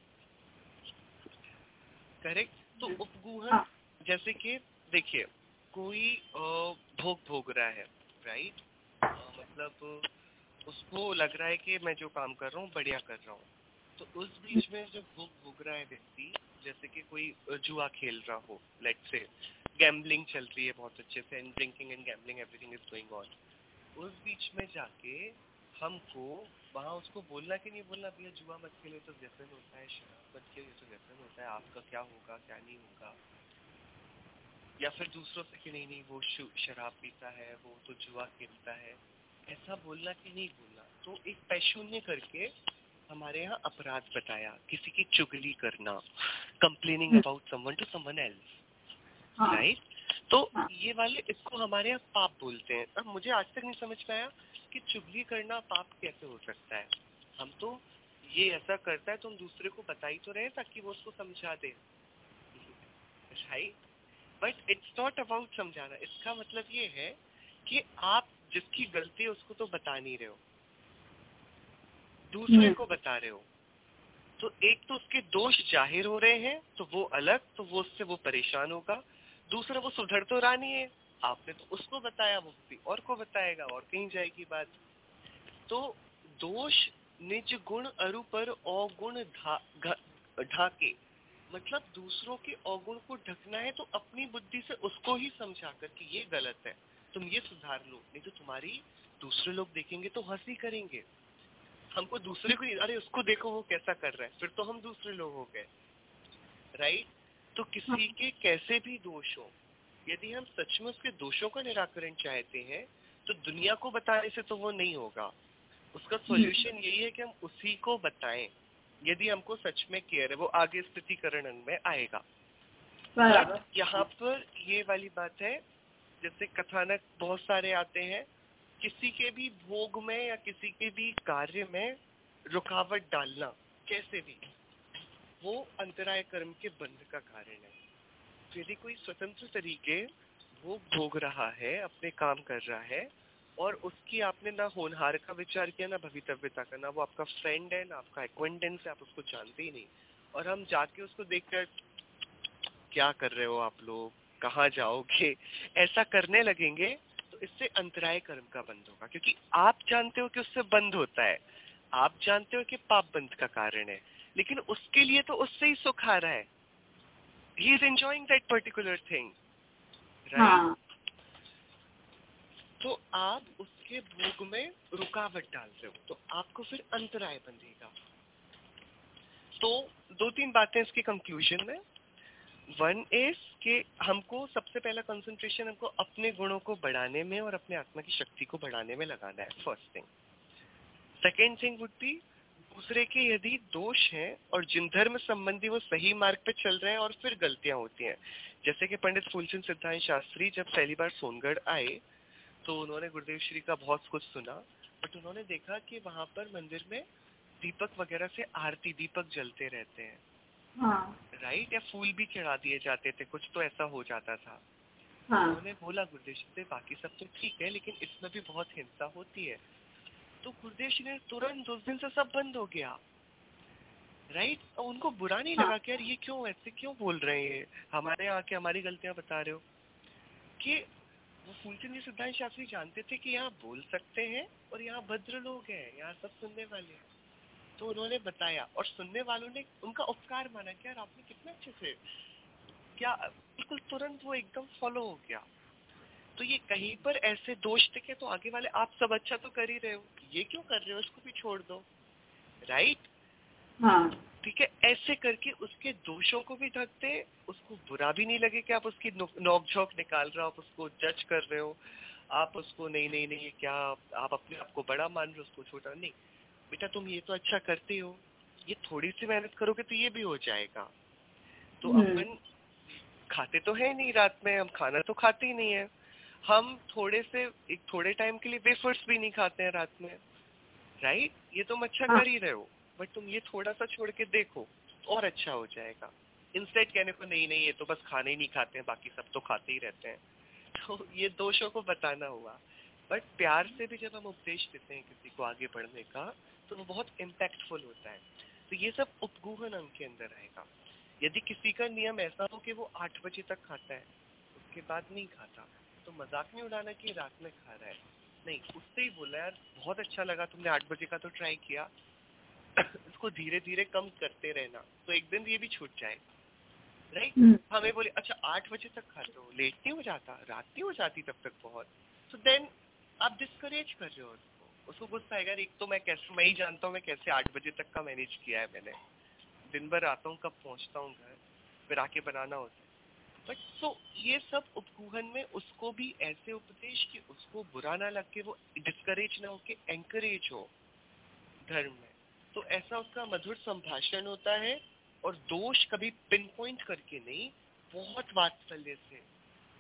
[SPEAKER 1] करेक्ट। तो उपगूहन जैसे कि देखिए कोई भोग रहा है, राइट, मतलब उसको लग रहा है कि मैं जो काम कर रहा हूँ बढ़िया कर रहा हूँ, तो उस बीच में जब भोग रहा है व्यक्ति, जैसे कि कोई जुआ खेल रहा हो, लेट्स से गैम्बलिंग चल रही है बहुत अच्छे से, and drinking and gambling everything is going on, उस बीच में जाके हमको वहाँ उसको बोलना कि नहीं बोलना, भैया जुआ मत खेलो तो व्यसन होता है, शराब मत खेलो तो व्यसन होता है, आपका क्या होगा क्या नहीं होगा, या फिर दूसरों से कि नहीं वो शराब पीता है, वो तो जुआ खेलता है, ऐसा बोलना कि नहीं बोलना। तो एक पैशून्य करके हमारे यहाँ अपराध बताया, किसी की चुगली करना, complaining about someone to someone else, right. तो
[SPEAKER 2] हाँ।
[SPEAKER 1] ये वाले इसको हमारे यहाँ पाप बोलते हैं। अब मुझे आज तक नहीं समझ में आया कि चुगली करना पाप कैसे हो सकता है। हम तो ये ऐसा करता है तो हम दूसरे को बता ही तो रहे ताकि वो उसको समझा दे, right? But it's not about समझाना। इसका मतलब ये है कि आप जिसकी गलती है उसको तो बता नहीं रहे हो, दूसरे को बता रहे हो। तो एक तो उसके दोष जाहिर हो रहे हैं तो वो अलग, तो वो उससे वो परेशान होगा। दूसरा वो सुधर तो रहा नहीं है, आपने तो उसको बताया, वो किसी और को बताएगा और कहीं जाएगी बात। तो दोष निज गुण अरु पर अवगुण ढाके, मतलब दूसरों के अवगुण को ढकना है तो अपनी बुद्धि से उसको ही समझा कर कि ये गलत है, तुम ये सुधार लो, नहीं तो तुम्हारी दूसरे लोग देखेंगे तो हंसी करेंगे। हमको दूसरे को, अरे उसको देखो वो कैसा कर रहा है, फिर तो हम दूसरे लोग हो गए, राइट? तो किसी के कैसे भी दोष हो, यदि हम सच में उसके दोषों का निराकरण चाहते हैं तो दुनिया को बताने से तो वो नहीं होगा। उसका सॉल्यूशन यही है कि हम उसी को बताएं, यदि हमको सच में केयर है। वो आगे स्थितिकरण में आएगा। बट यहाँ पर ये वाली बात है, जैसे कथानक बहुत सारे आते हैं, किसी के भी भोग में या किसी के भी कार्य में रुकावट डालना कैसे भी, वो अंतराय कर्म के बंध का कारण है। तो यदि कोई स्वतंत्र तरीके भोग भोग रहा है, अपने काम कर रहा है, और उसकी आपने ना होनहार का विचार किया ना भवितव्यता का, ना वो आपका फ्रेंड है ना आपका एक्वेंटेंस है, आप उसको जानते ही नहीं, और हम जाके उसको देखकर क्या कर रहे हो आप लोग, कहाँ जाओगे, ऐसा करने लगेंगे, तो इससे अंतराय कर्म का बंध होगा। क्योंकि आप जानते हो कि उससे बंध होता है, आप जानते हो कि पाप बंध का कारण है, लेकिन उसके लिए तो उससे ही सुख आ रहा है। He is enjoying that particular thing, right? तो आप उसके भोग में रुकावट डाल रहे हो, तो आपको फिर अंतराय बंधेगा। तो 2-3 बातें इसके कंक्लूजन में। वन इज कि हमको सबसे पहला कंसंट्रेशन हमको अपने गुणों को बढ़ाने में और अपने आत्मा की शक्ति को बढ़ाने में लगाना है, first thing. Second thing would be, दूसरे के यदि दोष हैं और जिन धर्म संबंधी वो सही मार्ग पे चल रहे हैं और फिर गलतियां होती हैं, जैसे कि पंडित फूलचंद सिद्धांत शास्त्री जब पहली बार सोनगढ़ आए तो उन्होंने गुरुदेव श्री का बहुत कुछ सुना, बट उन्होंने देखा कि वहां पर मंदिर में दीपक वगैरह से आरती, दीपक जलते रहते हैं, राइट? या फूल भी चढ़ा दिए जाते थे, कुछ तो ऐसा हो जाता था। उन्होंने बोला गुरुदेव श्री से, बाकी सब तो ठीक है लेकिन इसमें भी बहुत हिंसा होती है। तो गुरुदेव श्री ने तुरंत उस दिन से सब बंद हो गया, राइट? और उनको बुरा नहीं लगा कि यार ये क्यों ऐसे क्यों बोल रहे हैं, हमारे यहाँ आके हमारी गलतियां बता रहे हो। कि वो फूलचंद जी सिद्धांत शास्त्री जानते थे कि यहाँ बोल सकते हैं और यहाँ भद्र लोग हैं, यहाँ सब सुनने वाले हैं, तो उन्होंने बताया और सुनने वालों ने उनका उपकार माना कि यार आपने कितने अच्छे से, क्या बिल्कुल तुरंत वो एकदम फॉलो हो गया। तो ये कहीं पर ऐसे दोष दिखे तो आगे वाले, आप सब अच्छा तो कर ही रहे हो, ये क्यों कर रहे हो, इसको भी छोड़ दो, राइट? ठीक है, ऐसे करके उसके दोषों को भी ढक दे, उसको बुरा भी नहीं लगे कि आप उसकी नोक-झोंक निकाल रहे हो, आप उसको जज कर रहे हो, आप उसको नहीं नहीं नहीं क्या आप अपने आप को बड़ा मान रहे हो, उसको छोटा नहीं। बेटा तुम ये तो अच्छा करते हो, ये थोड़ी सी मेहनत करोगे तो ये भी हो जाएगा। तो अपन खाते तो है नहीं रात में, हम खाना तो खाते ही नहीं है, हम थोड़े टाइम के लिए वेफर्स भी नहीं खाते हैं रात में, राइट? ये तुम अच्छा कर ही रहे हो, बट तुम ये थोड़ा सा छोड़ के देखो और अच्छा हो जाएगा। इंस्टेड कहने को नहीं नहीं ये तो बस खाने ही नहीं खाते हैं, बाकी सब तो खाते ही रहते हैं। तो ये दोषों को बताना हुआ। बट प्यार से भी जब हम उपदेश देते हैं किसी को आगे बढ़ने का, तो वो बहुत इम्पैक्टफुल होता है। तो ये सब उपगूहन अंग के अंदर आएगा। यदि किसी का नियम ऐसा हो कि वो 8 बजे तक खाता है, उसके बाद नहीं खाता, तो मजाक नहीं उड़ाना कि रात में खा रहा है, नहीं, उससे ही बोला यार बहुत अच्छा लगा तुमने 8 बजे का तो ट्राई किया, इसको धीरे धीरे कम करते रहना, तो एक दिन ये भी छूट जाए, राइट? हमें बोले अच्छा 8 बजे तक खाते हो, लेट नहीं हो जाता, रात नहीं हो जाती तब तक बहुत, तो देन आप डिस्करेज कर रहे हो उसको गुस्सा आएगा, एक तो मैं ही जानता हूँ मैं कैसे 8 बजे तक का मैनेज किया है मैंने, दिन भर आता हूँ, कब पहुँचता हूँ घर, फिर आके बनाना होता है। बट तो ये सब उपगूहन में उसको भी ऐसे उपदेश कि उसको बुरा ना लग के वो डिस्करेज ना हो के एंकरेज हो धर्म में, तो ऐसा उसका मधुर संभाषण होता है। और दोष कभी पिन पॉइंट करके नहीं, बहुत वात्सल्य से,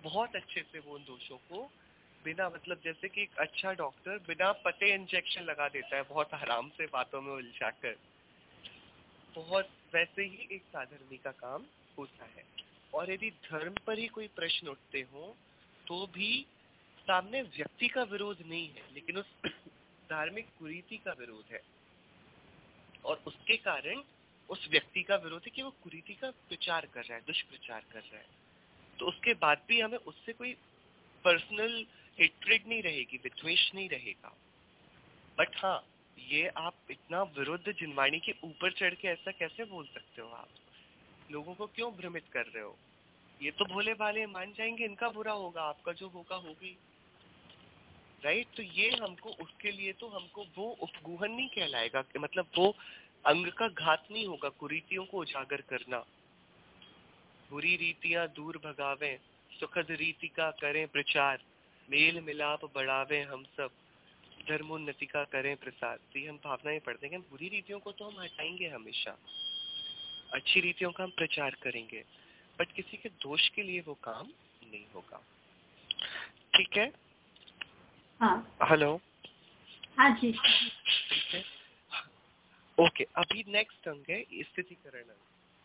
[SPEAKER 1] बहुत अच्छे से वो उन दोषों को बिना मतलब जैसे कि एक अच्छा डॉक्टर बिना पते इंजेक्शन लगा देता है बहुत आराम से बातों में उलझाकर, बहुत वैसे ही एक साधर्मी का काम होता है। और यदि धर्म पर ही कोई प्रश्न उठते हो तो भी सामने व्यक्ति का विरोध नहीं है, लेकिन उस धार्मिक कुरीति का विरोध है, और उसके कारण उस व्यक्ति का विरोध है कि वो कुरीति का प्रचार कर रहा है, दुष्प्रचार कर रहा है। तो उसके बाद भी हमें उससे कोई पर्सनल हेट्रेड नहीं रहेगी, विद्वेष नहीं रहेगा। बट हाँ, ये आप इतना विरुद्ध जिनवाणी के ऊपर चढ़ के ऐसा कैसे बोल सकते हो? आप लोगों को क्यों भ्रमित कर रहे हो? ये तो भोले भाले मान जाएंगे, इनका बुरा होगा, आपका जो होगा होगी, राइट? तो ये हमको उसके लिए तो हमको वो उपगूहन नहीं कहलाएगा, कि मतलब वो अंग का घात नहीं होगा कुरीतियों को उजागर करना। बुरी रीतियां दूर भगावें, सुखद रीति का करें प्रचार, मेल मिलाप बढ़ावें हम सब, धर्मोन्नति का करें प्रसार। तो ये हम भावनाएं पढ़ते हैं, बुरी रीतियों को तो हम हटाएंगे हमेशा, अच्छी रीतियों का हम प्रचार करेंगे, बट किसी के दोष के लिए वो काम नहीं होगा। ठीक है?
[SPEAKER 2] हाँ
[SPEAKER 1] हेलो,
[SPEAKER 2] हाँ जी,
[SPEAKER 1] ठीक है, ओके। अभी नेक्स्ट अंग है स्थितिकरण अंग।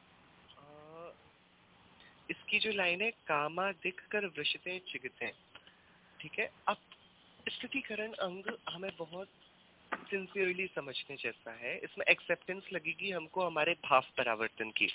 [SPEAKER 1] इसकी जो लाइन है, कामा दिख कर वृषते चिगते, ठीक है। अब स्थितिकरण अंग हमें बहुत सिंसियरली समझने जैसा है। इसमें एक्सेप्टेंस लगेगी हमको हमारे भाव परावर्तन की।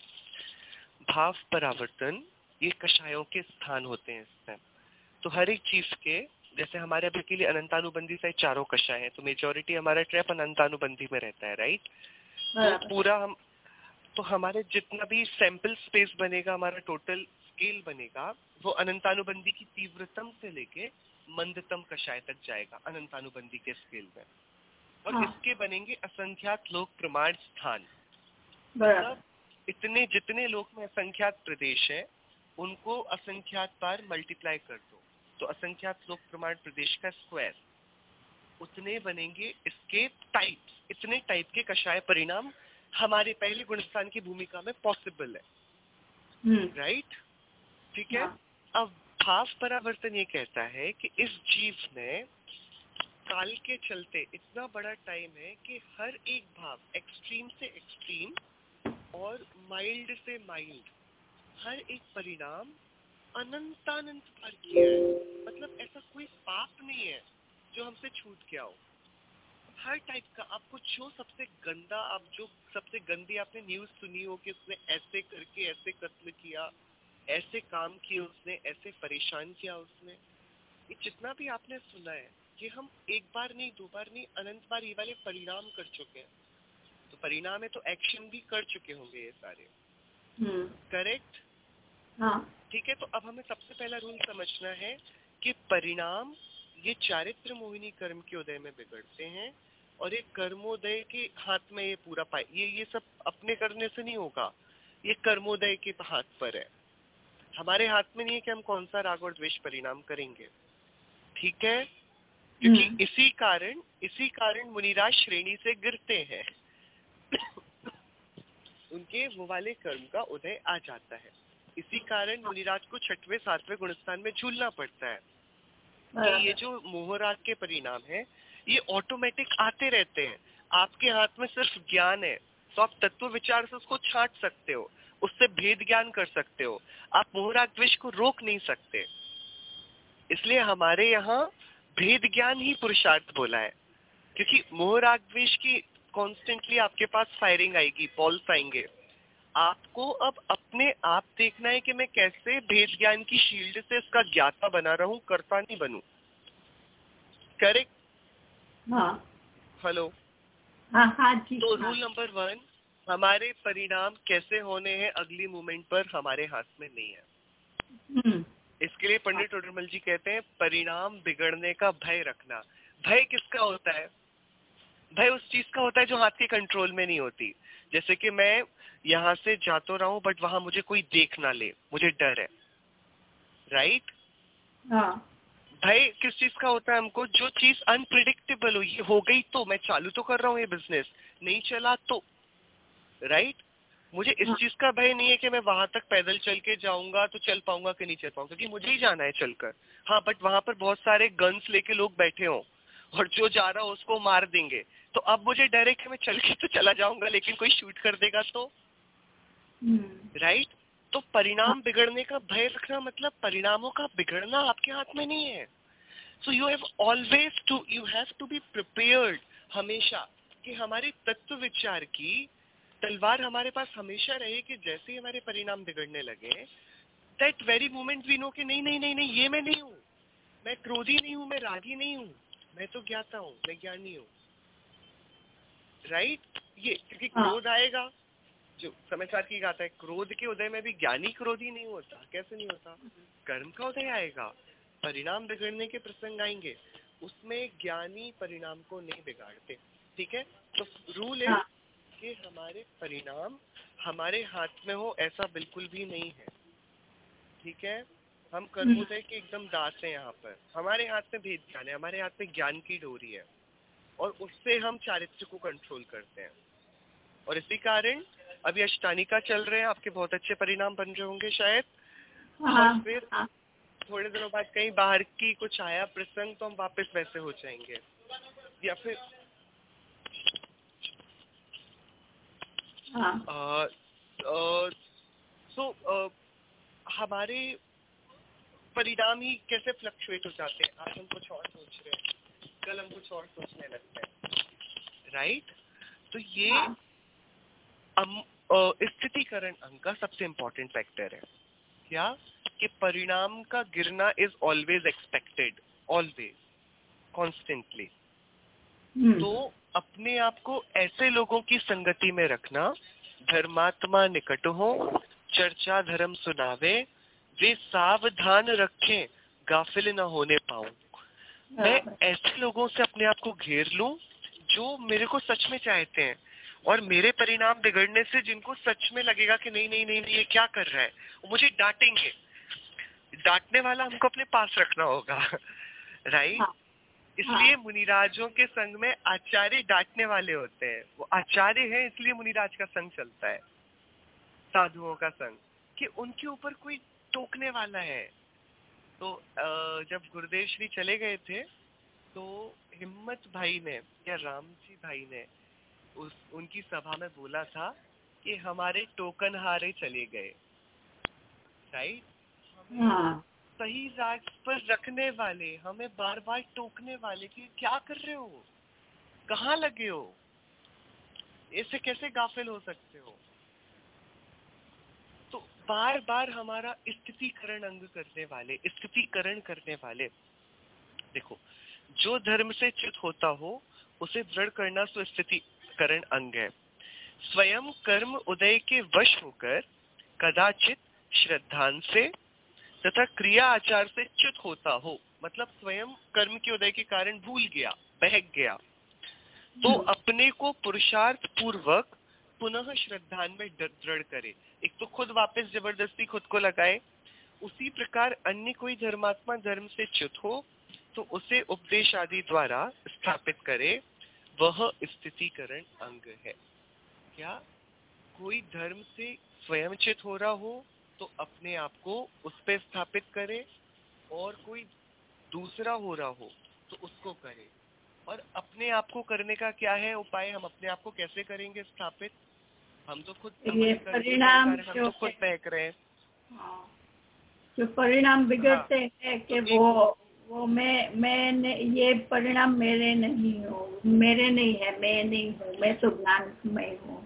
[SPEAKER 1] भाव परावर्तन ये कषायों के स्थान होते हैं इसमें। तो हर एक चीज के, जैसे हमारे अभी के लिए अनंतानुबंधी से चारों कषाय हैं, तो मेजोरिटी हमारा ट्रैप अनंतानुबंधी में रहता है, राइट? तो पूरा हम, तो हमारे जितना भी सैंपल स्पेस बनेगा, हमारा टोटल स्केल बनेगा, वो अनंतानुबंधी की तीव्रतम से लेके मंदतम कषाय तक जाएगा अनंतानुबंधी के स्केल में। और
[SPEAKER 2] हाँ।
[SPEAKER 1] इसके बनेंगे असंख्यात लोक प्रमाण स्थान।
[SPEAKER 2] बराबर।
[SPEAKER 1] मतलब इतने जितने लोक में असंख्यात प्रदेश है, उनको असंख्यात बार मल्टीप्लाई कर दो, तो असंख्यात लोक प्रमाण प्रदेश का स्क्वायर, उतने बनेंगे इसके टाइप्स। इतने टाइप के कषाय परिणाम हमारे पहले गुणस्थान की भूमिका में पॉसिबल है, राइट? ठीक है। अब भाव परावर्तन ये कहता है कि इस जीव में काल के चलते इतना बड़ा टाइम है कि हर एक भाव, एक्सट्रीम से एक्सट्रीम और माइल्ड से माइल्ड, हर एक परिणाम अनंतानंत बार किया है। मतलब ऐसा कोई पाप नहीं है जो हमसे छूट गया हो। हर टाइप का, आपको जो सबसे गंदा, आप जो सबसे गंदी आपने न्यूज सुनी हो कि उसने ऐसे करके ऐसे कत्ल किया, ऐसे काम किए उसने, ऐसे परेशान किया उसने, ये जितना भी आपने सुना है, ये हम एक बार नहीं, दो बार नहीं, अनंत बार ये वाले परिणाम कर चुके हैं। तो परिणाम है तो एक्शन भी कर चुके होंगे ये सारे, करेक्ट?
[SPEAKER 2] हाँ।
[SPEAKER 1] ठीक है। तो अब हमें सबसे पहला रूल समझना है कि परिणाम ये चारित्र मोहिनी कर्म के उदय में बिगड़ते हैं, और ये कर्मोदय के हाथ में ये पूरा पाए, ये सब अपने करने से नहीं होगा, ये कर्मोदय के हाथ पर है। हमारे हाथ में नहीं है कि हम कौन सा राग और द्वेष परिणाम करेंगे, ठीक है? क्योंकि इसी कारण मुनिराज श्रेणी से गिरते हैं उनके वो वाले कर्म का उदय आ जाता है। इसी कारण मुनिराज को 6वें 7वें गुणस्थान में झूलना पड़ता है कि ये जो मोहराग के परिणाम है ये ऑटोमेटिक आते रहते हैं। आपके हाथ में सिर्फ ज्ञान है, तो आप तत्व विचार से उसको छांट सकते हो, उससे भेद ज्ञान कर सकते हो, आप मोहराग द्वेष को रोक नहीं सकते। इसलिए हमारे यहाँ भेद ज्ञान ही पुरुषार्थ बोला है, क्योंकि मोहराग द्वेष की कॉन्स्टेंटली आपके पास फायरिंग आएगी, बॉल्स आएंगे। आपको अब अपने आप देखना है कि मैं कैसे भेद ज्ञान की शील्ड से इसका ज्ञाता बना रहा हूँ, कर्ता नहीं बनूं, करेक्ट?
[SPEAKER 2] हाँ।
[SPEAKER 1] हेलो।
[SPEAKER 2] हाँ हाँ जी।
[SPEAKER 1] तो रूल नंबर 1, हमारे परिणाम कैसे होने हैं अगली मोमेंट पर हमारे हाथ में नहीं है। इसके लिए पंडित टोडरमल जी कहते हैं परिणाम बिगड़ने का भय रखना। भय किसका होता है? भय उस चीज का होता है जो हाथ के कंट्रोल में नहीं होती। जैसे कि मैं यहाँ से जा तो रहा हूँ बट वहां मुझे कोई देख ना ले, मुझे डर है, राइट?
[SPEAKER 2] हाँ।
[SPEAKER 1] भय किस चीज का होता है हमको? जो चीज अनप्रिडिक्टेबल हो, ये हो गई तो मैं चालू तो कर रहा हूँ ये बिजनेस, नहीं चला तो, राइट? मुझे इस चीज का भय नहीं है कि मैं वहां तक पैदल चल के जाऊंगा तो चल पाऊंगा कि नहीं चल पाऊंगा, क्योंकि मुझे ही जाना है चलकर। हाँ, बट वहां पर बहुत सारे गन्स लेके लोग बैठे हों और जो जा रहा हो उसको मार देंगे, तो अब मुझे डर है कि मैं चल के तो चला जाऊंगा लेकिन कोई शूट कर देगा तो, राइट। तो परिणाम बिगड़ने का भय रखना मतलब परिणामों का बिगड़ना आपके हाथ में नहीं है। So you have to be prepared हमेशा कि हमारे तत्व विचार की तलवार हमारे पास हमेशा रहे कि जैसे ही हमारे परिणाम बिगड़ने लगे, that very moment we know कि नहीं नहीं नहीं नहीं, ये मैं नहीं हूँ, मैं क्रोधी नहीं हूँ, मैं रागी नहीं हूँ, मैं तो ज्ञाता हूँ, मैं ज्ञानी हूँ, राइट। ये क्योंकि क्रोध आएगा, जो समाचार की गाता है, क्रोध के उदय में भी ज्ञानी क्रोधी नहीं होता। कैसे नहीं होता? कर्म का उदय आएगा, परिणाम बिगड़ने के प्रसंग आएंगे, उसमें ज्ञानी परिणाम को नहीं बिगाड़ते। ठीक है, तो रूल है कि हमारे परिणाम हमारे हाथ में हो ऐसा बिल्कुल भी नहीं है। ठीक है, हम कर्मोदय के एकदम दास हैं। यहाँ पर हमारे हाथ में भेद ज्ञान है, हमारे हाथ में ज्ञान की डोरी है और उससे हम चारित्र को कंट्रोल करते हैं। और इसी कारण अभी अष्टानिका चल रहे हैं, आपके बहुत अच्छे परिणाम बन रहे होंगे शायद। और फिर थोड़े दिनों बाद कहीं बाहर की कुछ आया प्रसंग तो हम वापस वैसे हो जाएंगे। या फिर हमारे परिणाम ही कैसे फ्लक्चुएट हो जाते हैं। आज हम कुछ और सोच रहे हैं, कल हम कुछ और सोचने लगते हैं, राइट। तो ये स्थितिकरण अंग का सबसे इम्पोर्टेंट फैक्टर है क्या, कि परिणाम का गिरना is always expected, always, constantly. तो अपने आप को ऐसे लोगों की संगति में रखना, धर्मात्मा निकट हो, चर्चा धर्म सुनावे, वे सावधान रखें, गाफिल न होने पाऊं। मैं ऐसे लोगों से अपने आप को घेर लूं जो मेरे को सच में चाहते हैं, और मेरे परिणाम बिगड़ने से जिनको सच में लगेगा कि नहीं नहीं नहीं, नहीं ये क्या कर रहा है, वो मुझे डांटेंगे। डांटने वाला हमको अपने पास रखना होगा, राइट। इसलिए मुनिराजों के संग में आचार्य डांटने वाले होते हैं। वो आचार्य हैं इसलिए मुनिराज का संग चलता है, साधुओं का संग, कि उनके ऊपर कोई टोकने वाला है। तो जब गुरुदेव श्री चले गए थे तो हिम्मत भाई ने या रामजी भाई ने उनकी सभा में बोला था कि हमारे टोकन हारे चले गए, राइट। सही राग पर रखने वाले, हमें बार बार टोकने वाले कि क्या कर रहे हो, कहाँ लगे हो, ऐसे कैसे गाफिल हो सकते हो। तो बार बार हमारा स्थितिकरण अंग करने वाले, स्थितिकरण करने वाले, देखो जो धर्म से च्युत होता हो उसे दृढ़ करना स्थितिकरण अंग है। स्वयं कर्म उदय के वश होकर कदाचित श्रद्धान से तथा क्रिया आचार से च्युत होता हो, मतलब स्वयं कर्म के उदय के कारण भूल गया, बहक गया, तो अपने को पुरुषार्थ पूर्वक पुनः श्रद्धान में दृढ़ करे। एक तो खुद वापस जबरदस्ती खुद को लगाए, उसी प्रकार अन्य कोई धर्मात्मा धर्म से च्युत हो तो उसे उपदेश आदि द्वारा स्थापित करे, वह स्थितिकरण अंग है। क्या कोई धर्म से स्वयं च्युत हो रहा हो तो अपने आप को उस पे स्थापित करे, और कोई दूसरा हो रहा हो तो उसको करे। और अपने आप को करने का क्या है उपाय, हम अपने आप को कैसे करेंगे स्थापित? हम तो खुद
[SPEAKER 2] परिणाम
[SPEAKER 1] हम तो खुद बहक रहे हैं।
[SPEAKER 2] जो परिणाम बिगड़ते हैं कि वो मैं ये परिणाम मेरे नहीं हो, मेरे नहीं है, मैं नहीं हूँ, मैं तो ज्ञानमय हूँ।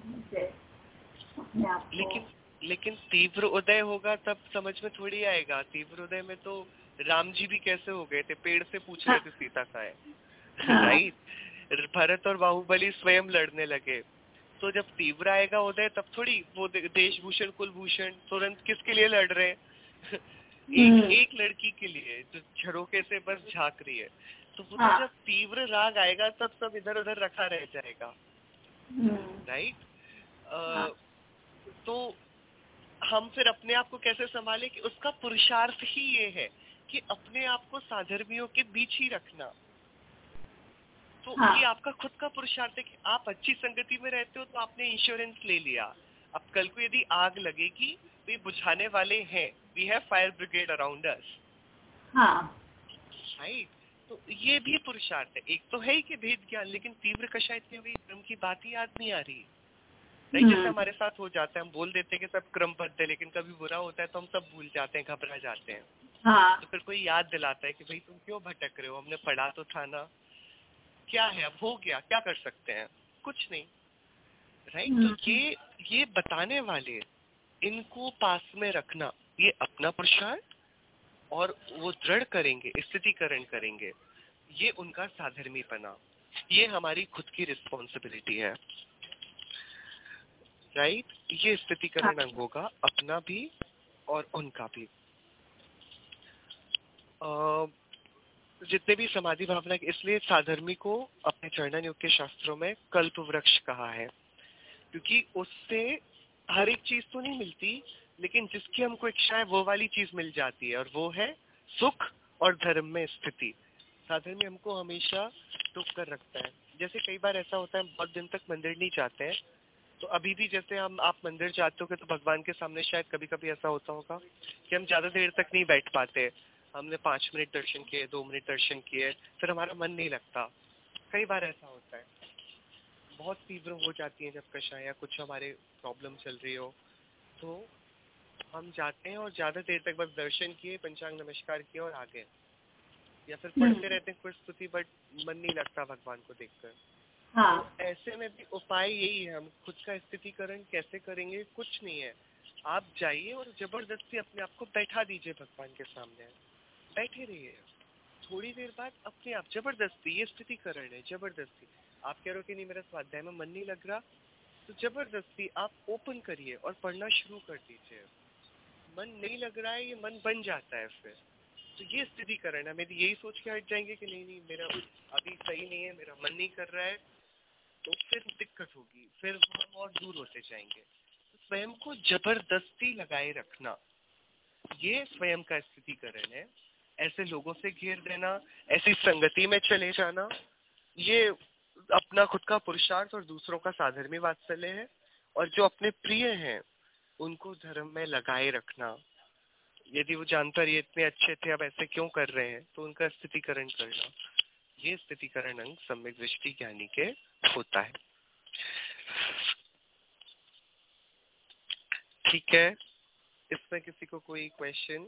[SPEAKER 1] लेकिन तीव्र उदय होगा तब समझ में थोड़ी आएगा। तीव्र उदय में तो राम जी भी कैसे हो गए थे, पेड़ से पूछ रहे थे सीता का है, राइट। भरत और बाहुबली स्वयं लड़ने लगे। तो जब तीव्र आएगा उदय तब थोड़ी वो देशभूषण कुलभूषण तुरंत किसके लिए लड़ रहे हैं एक लड़की के लिए जो झरोके से बस झांक रही है। तो वो तो जब तीव्र राग आएगा तब सब इधर उधर रखा रह जाएगा, राइट। तो हम फिर अपने आप को कैसे संभाले कि उसका पुरुषार्थ ही ये है कि अपने आप को साधर्मियों के बीच ही रखना। तो ये आपका खुद का पुरुषार्थ है कि आप अच्छी संगति में रहते हो तो आपने इंश्योरेंस ले लिया, अब कल को यदि आग लगेगी तो ये बुझाने वाले हैं, we have fire brigade around us,
[SPEAKER 2] हाँ
[SPEAKER 1] राइट। तो ये भी पुरुषार्थ है। एक तो है ही कि भेद ज्ञान, लेकिन तीव्र कषाय इतनी हुई ब्रह्म की बात ही याद नहीं आ रही, नहीं। जैसे हमारे साथ हो जाता है, हम बोल देते हैं कि सब क्रमबद्ध है, लेकिन कभी बुरा होता है तो हम सब भूल जाते हैं, घबरा जाते हैं।
[SPEAKER 2] हाँ
[SPEAKER 1] तो फिर कोई याद दिलाता है कि भाई तुम क्यों भटक रहे हो, हमने पढ़ा तो था ना, क्या है अब हो गया, क्या कर सकते हैं, कुछ नहीं, राइट। तो ये बताने वाले, इनको पास में रखना, ये अपना पुरुषार्थ, और वो दृढ़ करेंगे, स्थितिकरण करेंगे, ये उनका साधर्मीपना, ये हमारी खुद की रिस्पॉन्सिबिलिटी है, राइट। ये स्थितिकरण अंग होगा, अपना भी और उनका भी। जितने भी समाधि भावना, इसलिए साधर्मी को अपने चरणन योग के शास्त्रों में कल्प वृक्ष कहा है, क्योंकि उससे हर एक चीज तो नहीं मिलती, लेकिन जिसकी हमको इच्छा है वो वाली चीज मिल जाती है, और वो है सुख और धर्म में स्थिति। साधर्मी हमको हमेशा टुक कर रखता है। जैसे कई बार ऐसा होता है, बहुत दिन तक मंदिर नहीं जाते हैं, तो अभी भी जैसे आप मंदिर जाते हो तो भगवान के सामने शायद कभी कभी ऐसा होता होगा कि हम ज्यादा देर तक नहीं बैठ पाते, हमने 5 मिनट दर्शन किए, 2 मिनट दर्शन किए, फिर हमारा मन नहीं लगता। कई बार ऐसा होता है, बहुत तीव्र हो जाती है जब कषाय या कुछ हमारे प्रॉब्लम चल रही हो, तो हम जाते हैं और ज्यादा देर तक बस दर्शन किए, पंचांग नमस्कार किए और आ गए, या फिर पढ़ते रहते हैं कुछ स्तुति, बट मन नहीं लगता भगवान को देखकर।
[SPEAKER 2] हाँ
[SPEAKER 1] तो ऐसे में भी उपाय यही है, हम खुद का स्थितिकरण कैसे करेंगे, कुछ नहीं है, आप जाइए और जबरदस्ती अपने आप को बैठा दीजिए भगवान के सामने, बैठे रहिए, थोड़ी देर बाद अपने आप जबरदस्ती, ये स्थितिकरण है, जबरदस्ती। आप कह रहे हो कि नहीं मेरा स्वाध्याय में मन नहीं लग रहा, तो जबरदस्ती आप ओपन करिए और पढ़ना शुरू कर दीजिए। मन नहीं लग रहा है, ये मन बन जाता है फिर, तो ये स्थितिकरण है। मेरी यही सोच के हट जाएंगे कि नहीं मेरा अभी सही नहीं है, मेरा मन नहीं कर रहा है, तो फिर दिक्कत होगी, फिर हम और दूर होते जाएंगे। स्वयं को जबरदस्ती लगाए रखना, ये स्वयं का स्थितिकरण है। ऐसे लोगों से घेर देना, ऐसी संगति में चले जाना, ये अपना खुद का पुरुषार्थ और दूसरों का साधर्मी वात्सल्य है। और जो अपने प्रिय हैं उनको धर्म में लगाए रखना, यदि वो जानकर ये इतने अच्छे थे अब ऐसे क्यों कर रहे हैं, तो उनका स्थितिकरण करना, ये स्थितिकरण अंग सम्यक दृष्टि ज्ञानी के होता है। ठीक है, इसमें किसी को कोई क्वेश्चन?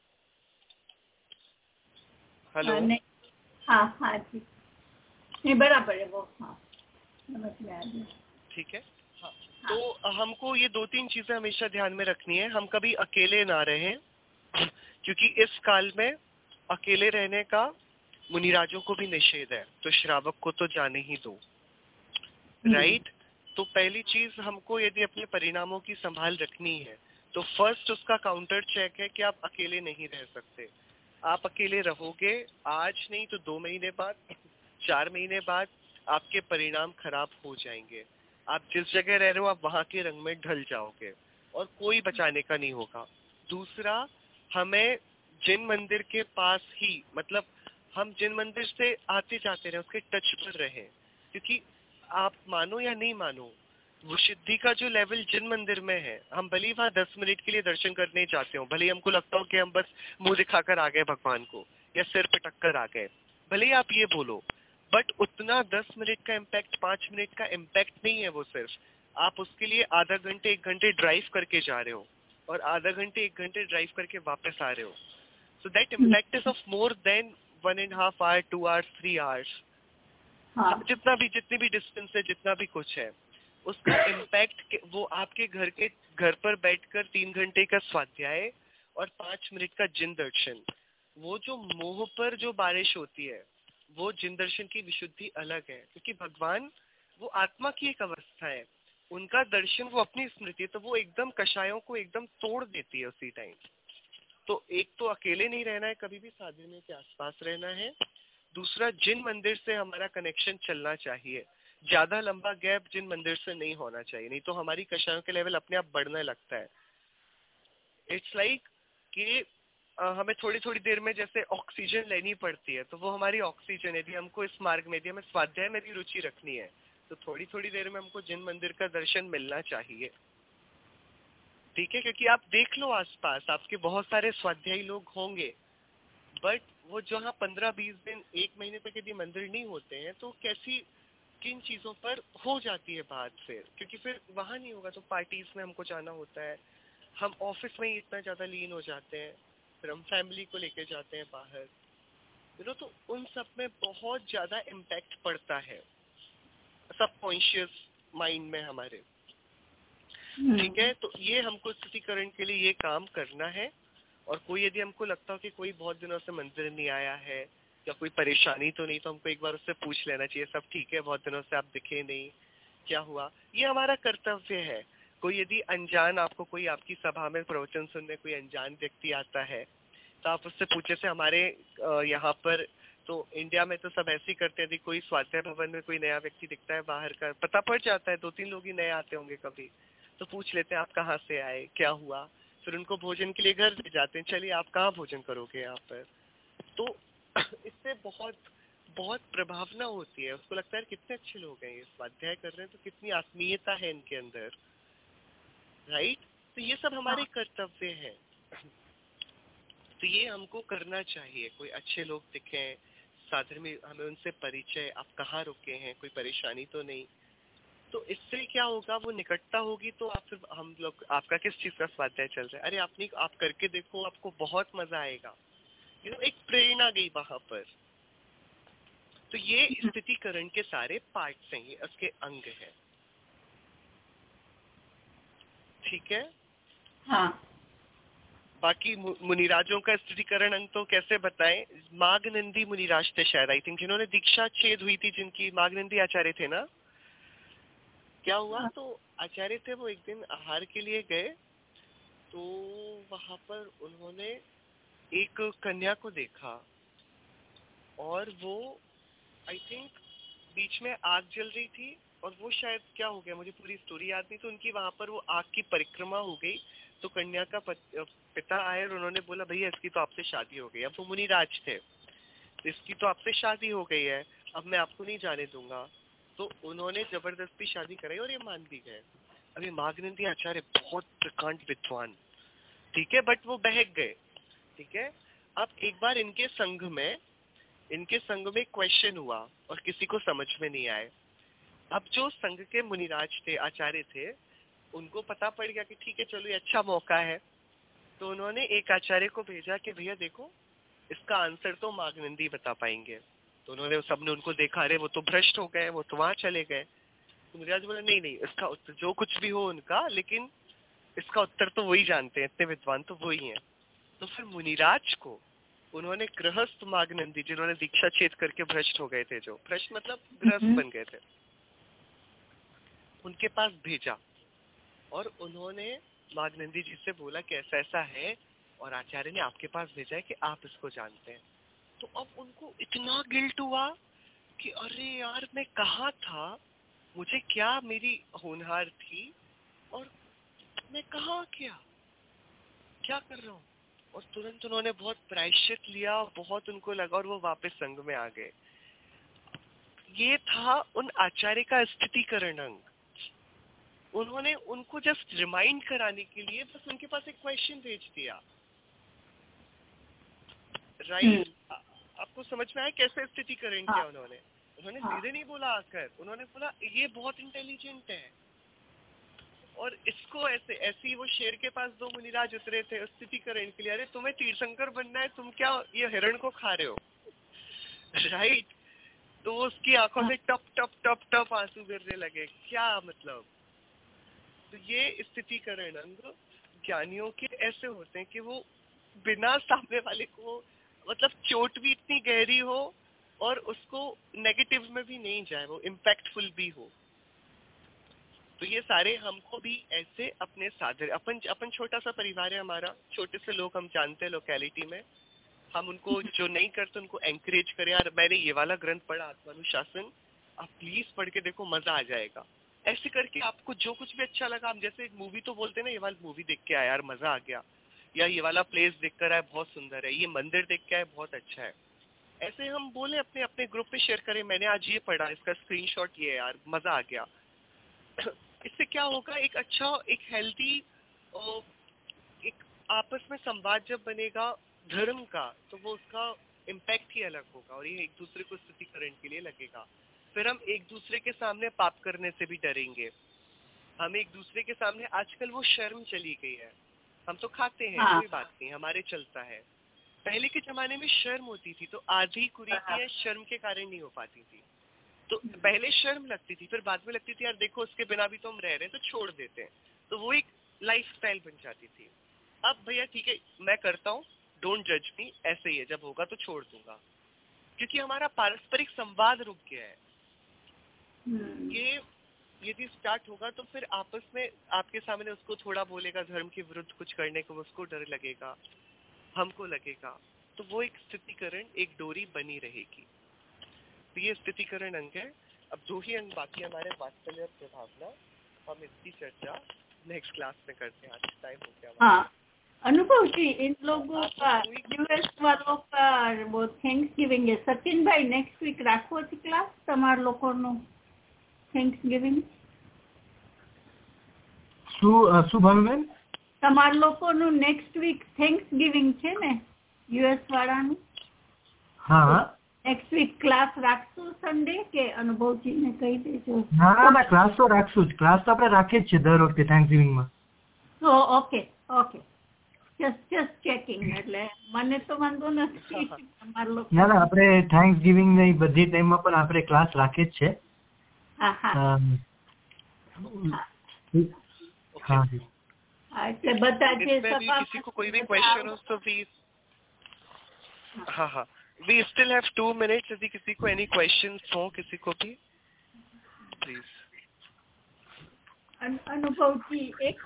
[SPEAKER 1] हेलो?
[SPEAKER 2] नहीं, हाँ हाँ जी, नहीं बराबर है वो, हाँ समझ में आ गया।
[SPEAKER 1] ठीक है। हाँ, तो हमको ये 2-3 चीजें हमेशा ध्यान में रखनी है। हम कभी अकेले ना रहें, क्योंकि इस काल में अकेले रहने का मुनिराजों को भी निषेध है, तो श्रावक को तो जाने ही दो, राइट। तो पहली चीज हमको यदि अपने परिणामों की संभाल रखनी है, तो फर्स्ट उसका काउंटर चेक है कि आप अकेले नहीं रह सकते। आप अकेले रहोगे, आज नहीं तो 2 महीने बाद, 4 महीने बाद आपके परिणाम खराब हो जाएंगे। आप जिस जगह रह रहे हो आप वहां के रंग में ढल जाओगे और कोई बचाने का नहीं होगा। दूसरा, हमें जिन मंदिर के पास ही, मतलब हम जिन मंदिर से आते जाते रहे उसके टच पर रहे, क्योंकि आप मानो या नहीं मानो, वो सिद्धि का जो लेवल जिन मंदिर में है, हम भले ही वहां 10 मिनट के लिए दर्शन करने जाते हो, भले ही हमको लगता हो कि हम बस मुंह दिखाकर आ गए भगवान को या सिर पटक कर आ गए, भले ही आप ये बोलो, बट उतना 10 मिनट का इम्पैक्ट 5 मिनट का इम्पैक्ट नहीं है। वो सिर्फ आप उसके लिए आधा घंटे 1 घंटे ड्राइव करके जा रहे हो और आधा घंटे 1 घंटे ड्राइव करके वापस आ रहे हो, so that impact is of more than 1.5 hour, 2 hours, 3 hours. जितनी भी डिस्टेंस है, जितना भी कुछ है, उसका इम्पैक्ट वो आपके घर पर बैठकर 3 घंटे का स्वाध्याय और 5 मिनट का जिन दर्शन, वो जो मोह पर जो बारिश होती है, वो जिन दर्शन की विशुद्धि अलग है, क्योंकि भगवान वो आत्मा की एक अवस्था है, उनका दर्शन वो अपनी स्मृति है, तो वो एकदम कषायों को एकदम तोड़ देती है उसी टाइम। तो एक तो अकेले नहीं रहना है, कभी भी साधने के आसपास रहना है। दूसरा, जिन मंदिर से हमारा कनेक्शन चलना चाहिए, ज्यादा लंबा गैप जिन मंदिर से नहीं होना चाहिए, नहीं तो हमारी कषायों के लेवल अपने आप बढ़ने लगता है। इट्स लाइक कि हमें थोड़ी थोड़ी देर में जैसे ऑक्सीजन लेनी पड़ती है, तो वो हमारी ऑक्सीजन, यदि हमको इस मार्ग में, यदि हमें स्वाध्याय में भी रुचि रखनी है, तो थोड़ी थोड़ी देर में हमको जिन मंदिर का दर्शन मिलना चाहिए, ठीक है, क्योंकि आप देख लो आसपास आपके बहुत सारे स्वाध्यायी लोग होंगे, बट वो जहाँ 15-20 दिन 1 महीने तक यदि मंदिर नहीं होते हैं तो कैसी किन चीजों पर हो जाती है बात फिर, क्योंकि फिर वहां नहीं होगा तो पार्टीज में हमको जाना होता है, हम ऑफिस में ही इतना ज्यादा लीन हो जाते हैं, फिर हम फैमिली को लेके जाते हैं बाहर, तो उन सब में बहुत ज्यादा इम्पैक्ट पड़ता है सबकॉन्शियस माइंड में हमारे। ठीक है, तो ये हमको स्थितिकरण के लिए ये काम करना है। और कोई यदि हमको लगता हो कि कोई बहुत दिनों से मंदिर नहीं आया है या कोई परेशानी तो नहीं, तो हमको एक बार उससे पूछ लेना चाहिए, सब ठीक है, बहुत दिनों से आप दिखे नहीं, क्या हुआ। ये हमारा कर्तव्य है। कोई यदि अनजान आपको कोई आपकी सभा में प्रवचन सुनने कोई अनजान व्यक्ति आता है तो आप उससे पूछे से हमारे यहाँ पर तो इंडिया में तो सब ऐसे ही करते हैं, यदि कोई स्वास्थ्य भवन में कोई नया व्यक्ति दिखता है बाहर का, पता पड़ जाता है, 2-3 लोग ही नए आते होंगे कभी, तो पूछ लेते हैं आप कहाँ से आए, क्या हुआ, फिर उनको भोजन के लिए घर ले जाते हैं, चलिए आप कहाँ भोजन करोगे यहाँ पर। तो इससे बहुत बहुत प्रभावना होती है, उसको लगता है कितने अच्छे लोग हैं, ये स्वाध्याय कर रहे हैं तो कितनी आत्मीयता है इनके अंदर, राइट। तो ये सब हमारे कर्तव्य है, तो ये हमको करना चाहिए। कोई अच्छे लोग दिखें साधन में, हमें उनसे परिचय, आप कहाँ रुके हैं, कोई परेशानी तो नहीं, तो इससे क्या होगा, वो निकटता होगी तो आप फिर हम लोग, आपका किस चीज का स्वाध्याय चल रहा है, अरे आपने आप करके देखो, आपको बहुत मजा आएगा, एक प्रेरणा गई वहां पर। तो ये स्थितिकरण के सारे पार्ट्स हैं, ये उसके अंग है। ठीक है,
[SPEAKER 2] हाँ।
[SPEAKER 1] बाकी मुनिराजों का स्थितिकरण अंग तो कैसे बताएं। माघनंदी मुनिराज थे शायद, आई थिंक, जिन्होंने दीक्षा छेद हुई थी, जिनकी माघनंदी आचार्य थे ना। क्या हुआ, तो आचार्य थे वो एक दिन आहार के लिए गए, तो वहां पर उन्होंने एक कन्या को देखा और वो आई थिंक बीच में आग जल रही थी, और वो शायद क्या हो गया, मुझे पूरी स्टोरी याद नहीं, तो उनकी वहां पर वो आग की परिक्रमा हो गई, तो कन्या का पिता आए और उन्होंने बोला भैया इसकी तो आपसे शादी हो गई। अब वो मुनिराज थे, तो इसकी तो आपसे शादी हो गई है, अब मैं आपको नहीं जाने दूंगा। तो उन्होंने जबरदस्ती शादी कराई और ये मान भी गए। अभी माघनंदी आचार्य बहुत प्रकांड विद्वान, ठीक है, बट वो बहक गए। ठीक है, अब एक बार इनके संघ में क्वेश्चन हुआ और किसी को समझ में नहीं आए। अब जो संघ के मुनिराज थे, आचार्य थे, उनको पता पड़ गया कि ठीक है चलो ये अच्छा मौका है, तो उन्होंने एक आचार्य को भेजा कि भैया देखो इसका आंसर तो माघनंदी बता पाएंगे। तो उन्होंने, सबने उनको देखा, अरे वो तो भ्रष्ट हो गए, वो तो वहां चले गए। तो मुनिराज बोले नहीं नहीं, इसका उत्तर जो कुछ भी हो उनका, लेकिन इसका उत्तर तो वही जानते हैं, इतने विद्वान तो वही हैं। तो फिर मुनिराज को उन्होंने गृहस्थ माघनंदी, जिन्होंने दीक्षा छेद करके भ्रष्ट हो गए थे, जो भ्रष्ट मतलब गृहस्थ बन गए थे, उनके पास भेजा और उन्होंने माघनंदी जी से बोला कि ऐसा ऐसा है और आचार्य ने आपके पास भेजा है कि आप इसको जानते हैं। तो अब उनको इतना गिल्ट हुआ कि अरे यार मैं कहाँ था, मुझे क्या, मेरी होनहार थी और मैं कहाँ क्या कर रहा हूँ। और तुरंत उन्होंने बहुत प्रायश्चित लिया और बहुत उनको लगा और वो वापस संघ में आ गए। ये था उन आचार्य का स्थितिकरण अंग। उन्होंने उनको जस्ट रिमाइंड कराने के लिए बस उनके पास एक क्वेश्चन भेज दिया, राइट। आपको समझ में आया कैसे स्थितिकरण किया उन्होंने सीधे नहीं बोला आकर, उन्होंने बोला ये बहुत इंटेलिजेंट है और इसको ऐसे ही वो शेर के पास 2 मुनिराज उतरे थे स्थितिकरण के लिए, अरे तुम्हें तीर्थंकर बनना है, तुम क्या ये हिरण को खा रहे हो, राइट। तो उसकी आंखों से टप टप टप टप आंसू गिरने लगे, क्या मतलब। तो ये स्थितिकरण अंग ज्ञानियों के ऐसे होते हैं कि वो बिना सामने वाले को, मतलब चोट भी इतनी गहरी हो और उसको नेगेटिव में भी नहीं जाए, वो इम्पैक्टफुल भी हो। तो ये सारे हमको भी ऐसे अपने साधन, अपन छोटा सा परिवार है हमारा, छोटे से लोग हम जानते हैं लोकेलिटी में, हम उनको जो नहीं करते उनको एंकरेज करें, यार मैंने ये वाला ग्रंथ पढ़ा आत्मानुशासन, आप प्लीज पढ़ के देखो, मजा आ जाएगा। ऐसे करके आपको जो कुछ भी अच्छा लगा, हम जैसे एक मूवी तो बोलते हैं ना, ये वाला मूवी देख के आया यार मजा आ गया, या ये वाला प्लेस देख कर आया बहुत सुंदर है, ये मंदिर देख के आया बहुत अच्छा है, ऐसे हम बोले अपने अपने ग्रुप पे शेयर करें, मैंने आज ये पढ़ा, इसका स्क्रीनशॉट ये है यार, मजा आ गया। इससे क्या होगा, एक अच्छा, एक हेल्दी और एक आपस में संवाद जब बनेगा धर्म का, तो वो उसका इम्पैक्ट ही अलग होगा और ये एक दूसरे को स्तुतिकरण के लिए लगेगा। फिर हम एक दूसरे के सामने पाप करने से भी डरेंगे। हम एक दूसरे के सामने, आजकल वो शर्म चली गई है, हम तो खाते हैं, कोई बात नहीं, हमारे चलता है। पहले के जमाने में शर्म होती थी, तो आधी कुरीतियां शर्म के कारण नहीं हो पाती थी। तो पहले शर्म लगती थी, फिर बाद में लगती थी यार देखो उसके बिना भी तो हम रह रहे हैं, तो छोड़ देते हैं, तो वो एक लाइफ स्टाइल बन जाती थी। अब भैया ठीक है मैं करता हूँ, डोंट जज मी, ऐसे ही है, जब होगा तो छोड़ दूंगा, क्योंकि हमारा पारस्परिक संवाद रुक गया है। ये यदि स्टार्ट होगा तो फिर आपस में आपके सामने उसको थोड़ा बोलेगा धर्म के विरुद्ध कुछ करने को, उसको डर लगेगा, हमको लगेगा, तो वो एक स्थितिकरण, एक डोरी बनी रहेगी। तो ये स्थितिकरण अंग है। अब 2 ही अंग बाकी हमारे, वात्सल्य और प्रभावना। हम इसकी चर्चा नेक्स्ट क्लास में करते हैं, आज टाइम हो गया।
[SPEAKER 2] हाँ अनुभव जी, इन लोगों का यूएस वालों का वो थैंक्स गिविंग है। सचिन भाई नेक्स्ट वीक રાખવો છે ક્લાસ તમાર લોકોનો થેન્ક્સ ગિવિંગ?
[SPEAKER 4] શું ભાવીબેન?
[SPEAKER 2] તમાર લોકોનું નેક્સ્ટ વીક થેન્ક્સ ગિવિંગ છે ને યુએસ વાળાનું?
[SPEAKER 4] હા
[SPEAKER 2] નેક્સ્ટ વીક ક્લાસ રાખશું સન્ડે કે અનુભવજીને કહી દેજો?
[SPEAKER 4] ના ક્લાસ તો રાખશું જ, ક્લાસ તો આપણે રાખીએ જ છે દર વખતે થેન્ક્સગિવિંગમાં.
[SPEAKER 2] ઓકે ઓકે, જસ્ટ ચેકિંગ, એટલે મને તો વાંધો નથી તમાર લોકો.
[SPEAKER 4] ના આપણે થેન્ક્સગિવિંગ ને બધી ટાઈમમાં પણ આપણે ક્લાસ રાખીએ જ છે.
[SPEAKER 2] હા
[SPEAKER 4] હા
[SPEAKER 2] એટલે બધા જે
[SPEAKER 1] किसी को कोई भी क्वेश्चन हो तो प्लीज। हाँ we still have 2 minutes, यदि किसी को any questions हो किसी को भी प्लीज।
[SPEAKER 2] अनुभव जी एक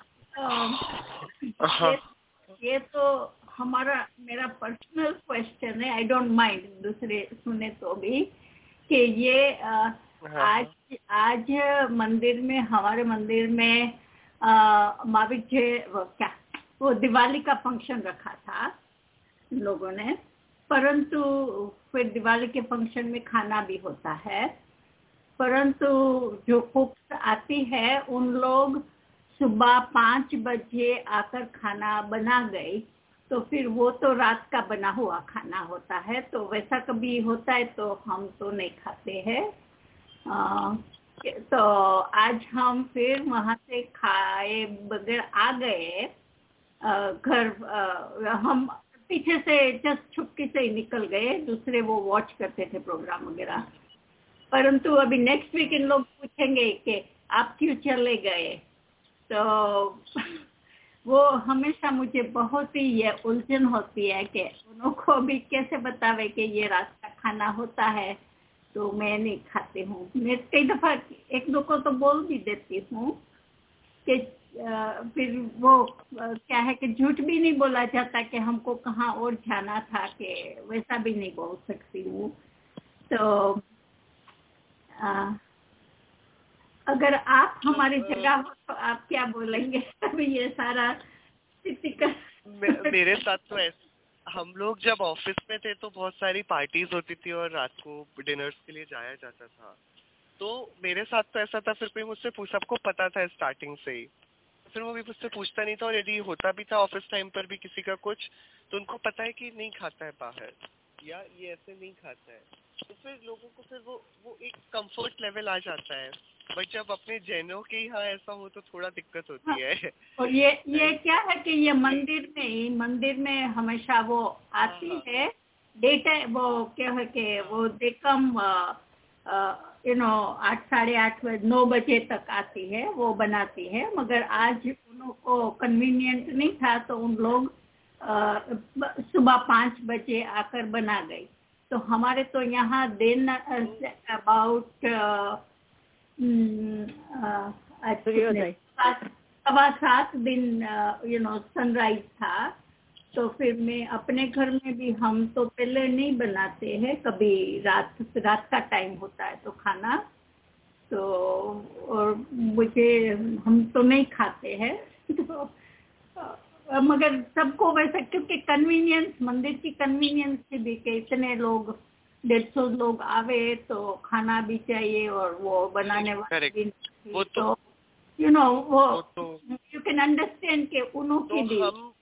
[SPEAKER 2] ये तो मेरा पर्सनल क्वेश्चन है, आई डोंट माइंड दूसरे सुने तो भी, कि ये आज मंदिर में, हमारे मंदिर में महावीर वो दिवाली का फंक्शन रखा था लोगों ने, परंतु फिर दिवाली के फंक्शन में खाना भी होता है, परंतु जो कुक्स आती है उन लोग सुबह 5 बजे आकर खाना बना गई, तो फिर वो तो रात का बना हुआ खाना होता है, तो वैसा कभी होता है तो हम तो नहीं खाते हैं। तो आज हम फिर वहाँ से खाए बगैर आ गए घर। हम पीछे से जस्ट छुपकी से ही निकल गए, दूसरे वो वॉच करते थे प्रोग्राम वगैरह, परंतु अभी नेक्स्ट वीक इन लोग पूछेंगे कि आप क्यों चले गए, तो वो हमेशा मुझे बहुत ही ये उलझन होती है कि उनको भी कैसे बतावे कि ये रात का खाना होता है, तो मैं नहीं खाती हूँ। मैं कई दफ़ा 1-2 को तो बोल भी देती हूँ कि फिर वो क्या है कि झूठ भी नहीं बोला जाता कि हमको कहाँ और जाना था, कि वैसा भी नहीं बोल सकती हूँ। तो अगर आप हमारी जगह हो तो आप क्या बोलेंगे? अभी ये सारा स्थिति का
[SPEAKER 1] मेरे साथ तो ऐसा, हम लोग जब ऑफिस में थे तो बहुत सारी पार्टीज होती थी और रात को डिनर्स के लिए जाया जाता था, तो मेरे साथ तो ऐसा था, फिर कोई मुझसे सबको पता था स्टार्टिंग से ही, फिर वो भी मुझसे पूछता नहीं था, और यदि होता भी था ऑफिस टाइम पर भी किसी का कुछ, तो उनको पता है कि नहीं खाता है बाहर या ये ऐसे नहीं खाता है, तो फिर लोगों को फिर वो एक कंफर्ट लेवल आ जाता है। बट जब अपने जैनों के यहाँ ऐसा हो तो थोड़ा दिक्कत होती है।
[SPEAKER 2] और ये क्या है कि ये मंदिर में हमेशा वो आती है डेट है, वो क्या है कि वो देखम 8, साढ़े 8, 9 बजे तक आती है, वो बनाती है, मगर आज उनको कन्वीनियंट नहीं था तो उन लोग सुबह 5 बजे आकर बना गई। तो हमारे तो यहाँ दिन अबाउट 7 दिन सनराइज था, तो फिर मैं अपने घर में भी, हम तो पहले नहीं बनाते हैं कभी, रात का टाइम होता है तो खाना, तो और हम तो नहीं खाते हैं तो मगर सबको वैसा, क्योंकि कन्वीनियंस, मंदिर की कन्वीनियंस से भी कि इतने लोग 150 लोग आवे तो खाना भी चाहिए और वो बनाने वाले भी, वो तो वो कैन अंडरस्टैंड के उन्होंने भी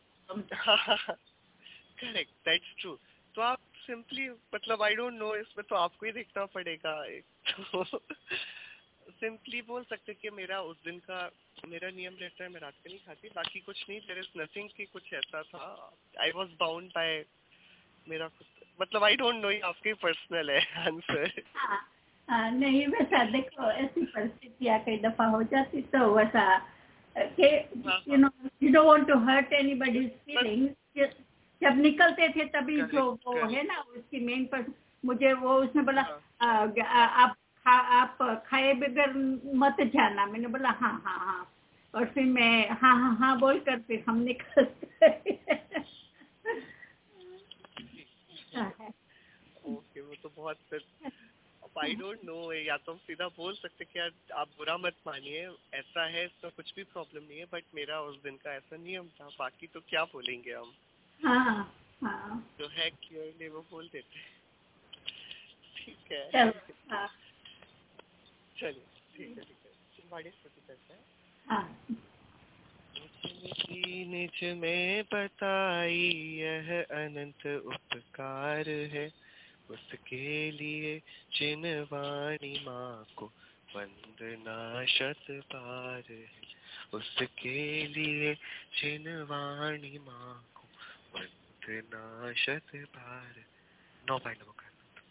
[SPEAKER 1] करेक्ट, दैट्स ट्रू। तो आप सिंपली मतलब आई डोंट नो, इसमें तो आपको ही देखना पड़ेगा। तो सिंपली बोल सकते कि मेरा उस दिन का मेरा नियम रहता है, मैं रात को नहीं खाती, बाकी कुछ नहीं, देयर इज नथिंग कि कुछ ऐसा था, आई वाज बाउंड बाय मेरा मतलब आई डोंट नो, ये आपके पर्सनल है आंसर।
[SPEAKER 2] नहीं वैसा देखो, ऐसी परिस्थितियाँ कई दफा हो जाती तो वैसा कि you don't want to hurt anybody's feelings. जब निकलते थे तभी जो वो है ना उसकी मेन पर मुझे वो उसने बोला आप खाए बगैर मत जाना। मैंने बोला हाँ हाँ हाँ, और फिर मैं हाँ हाँ हाँ बोलकर फिर हम निकलते।
[SPEAKER 1] ओके, वो तो बहुत आई डोंट नो, या तो हम सीधा बोल सकते कि यार आप बुरा मत मानिए, ऐसा है, इसमें कुछ भी प्रॉब्लम नहीं है, बट मेरा उस दिन का ऐसा नियम था, बाकी तो क्या बोलेंगे हम।
[SPEAKER 2] हाँ हाँ
[SPEAKER 1] जो है क्लियरली वो बोल देते हैं। ठीक है, चलिए ठीक है करते हैं। निज में बताई यह अनंत उपकार है, उसके लिए चिन्हवाणी माँ को वंदना शत बार है, उसके लिए चिन्हवाणी माँ को वंदना शत बार। 9 बार नमो।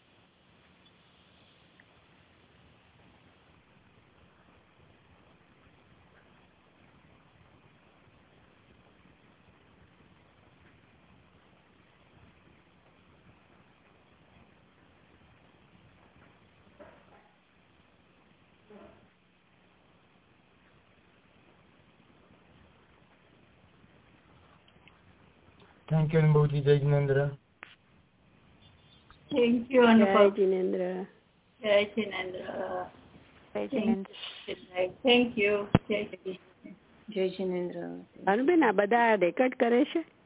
[SPEAKER 4] थैंक यू अनुभव जी। जय जिनेंद्र।
[SPEAKER 2] थैंक यू अनुभव।
[SPEAKER 3] जय जिनेंद्र।
[SPEAKER 2] जय जिनेंद्र।
[SPEAKER 5] जय जिनेंद्र।
[SPEAKER 2] Thank you.
[SPEAKER 5] જય જિનેન્દ્ર.
[SPEAKER 3] અનુબેન આ બધા રેકોર્ડ કરે છે?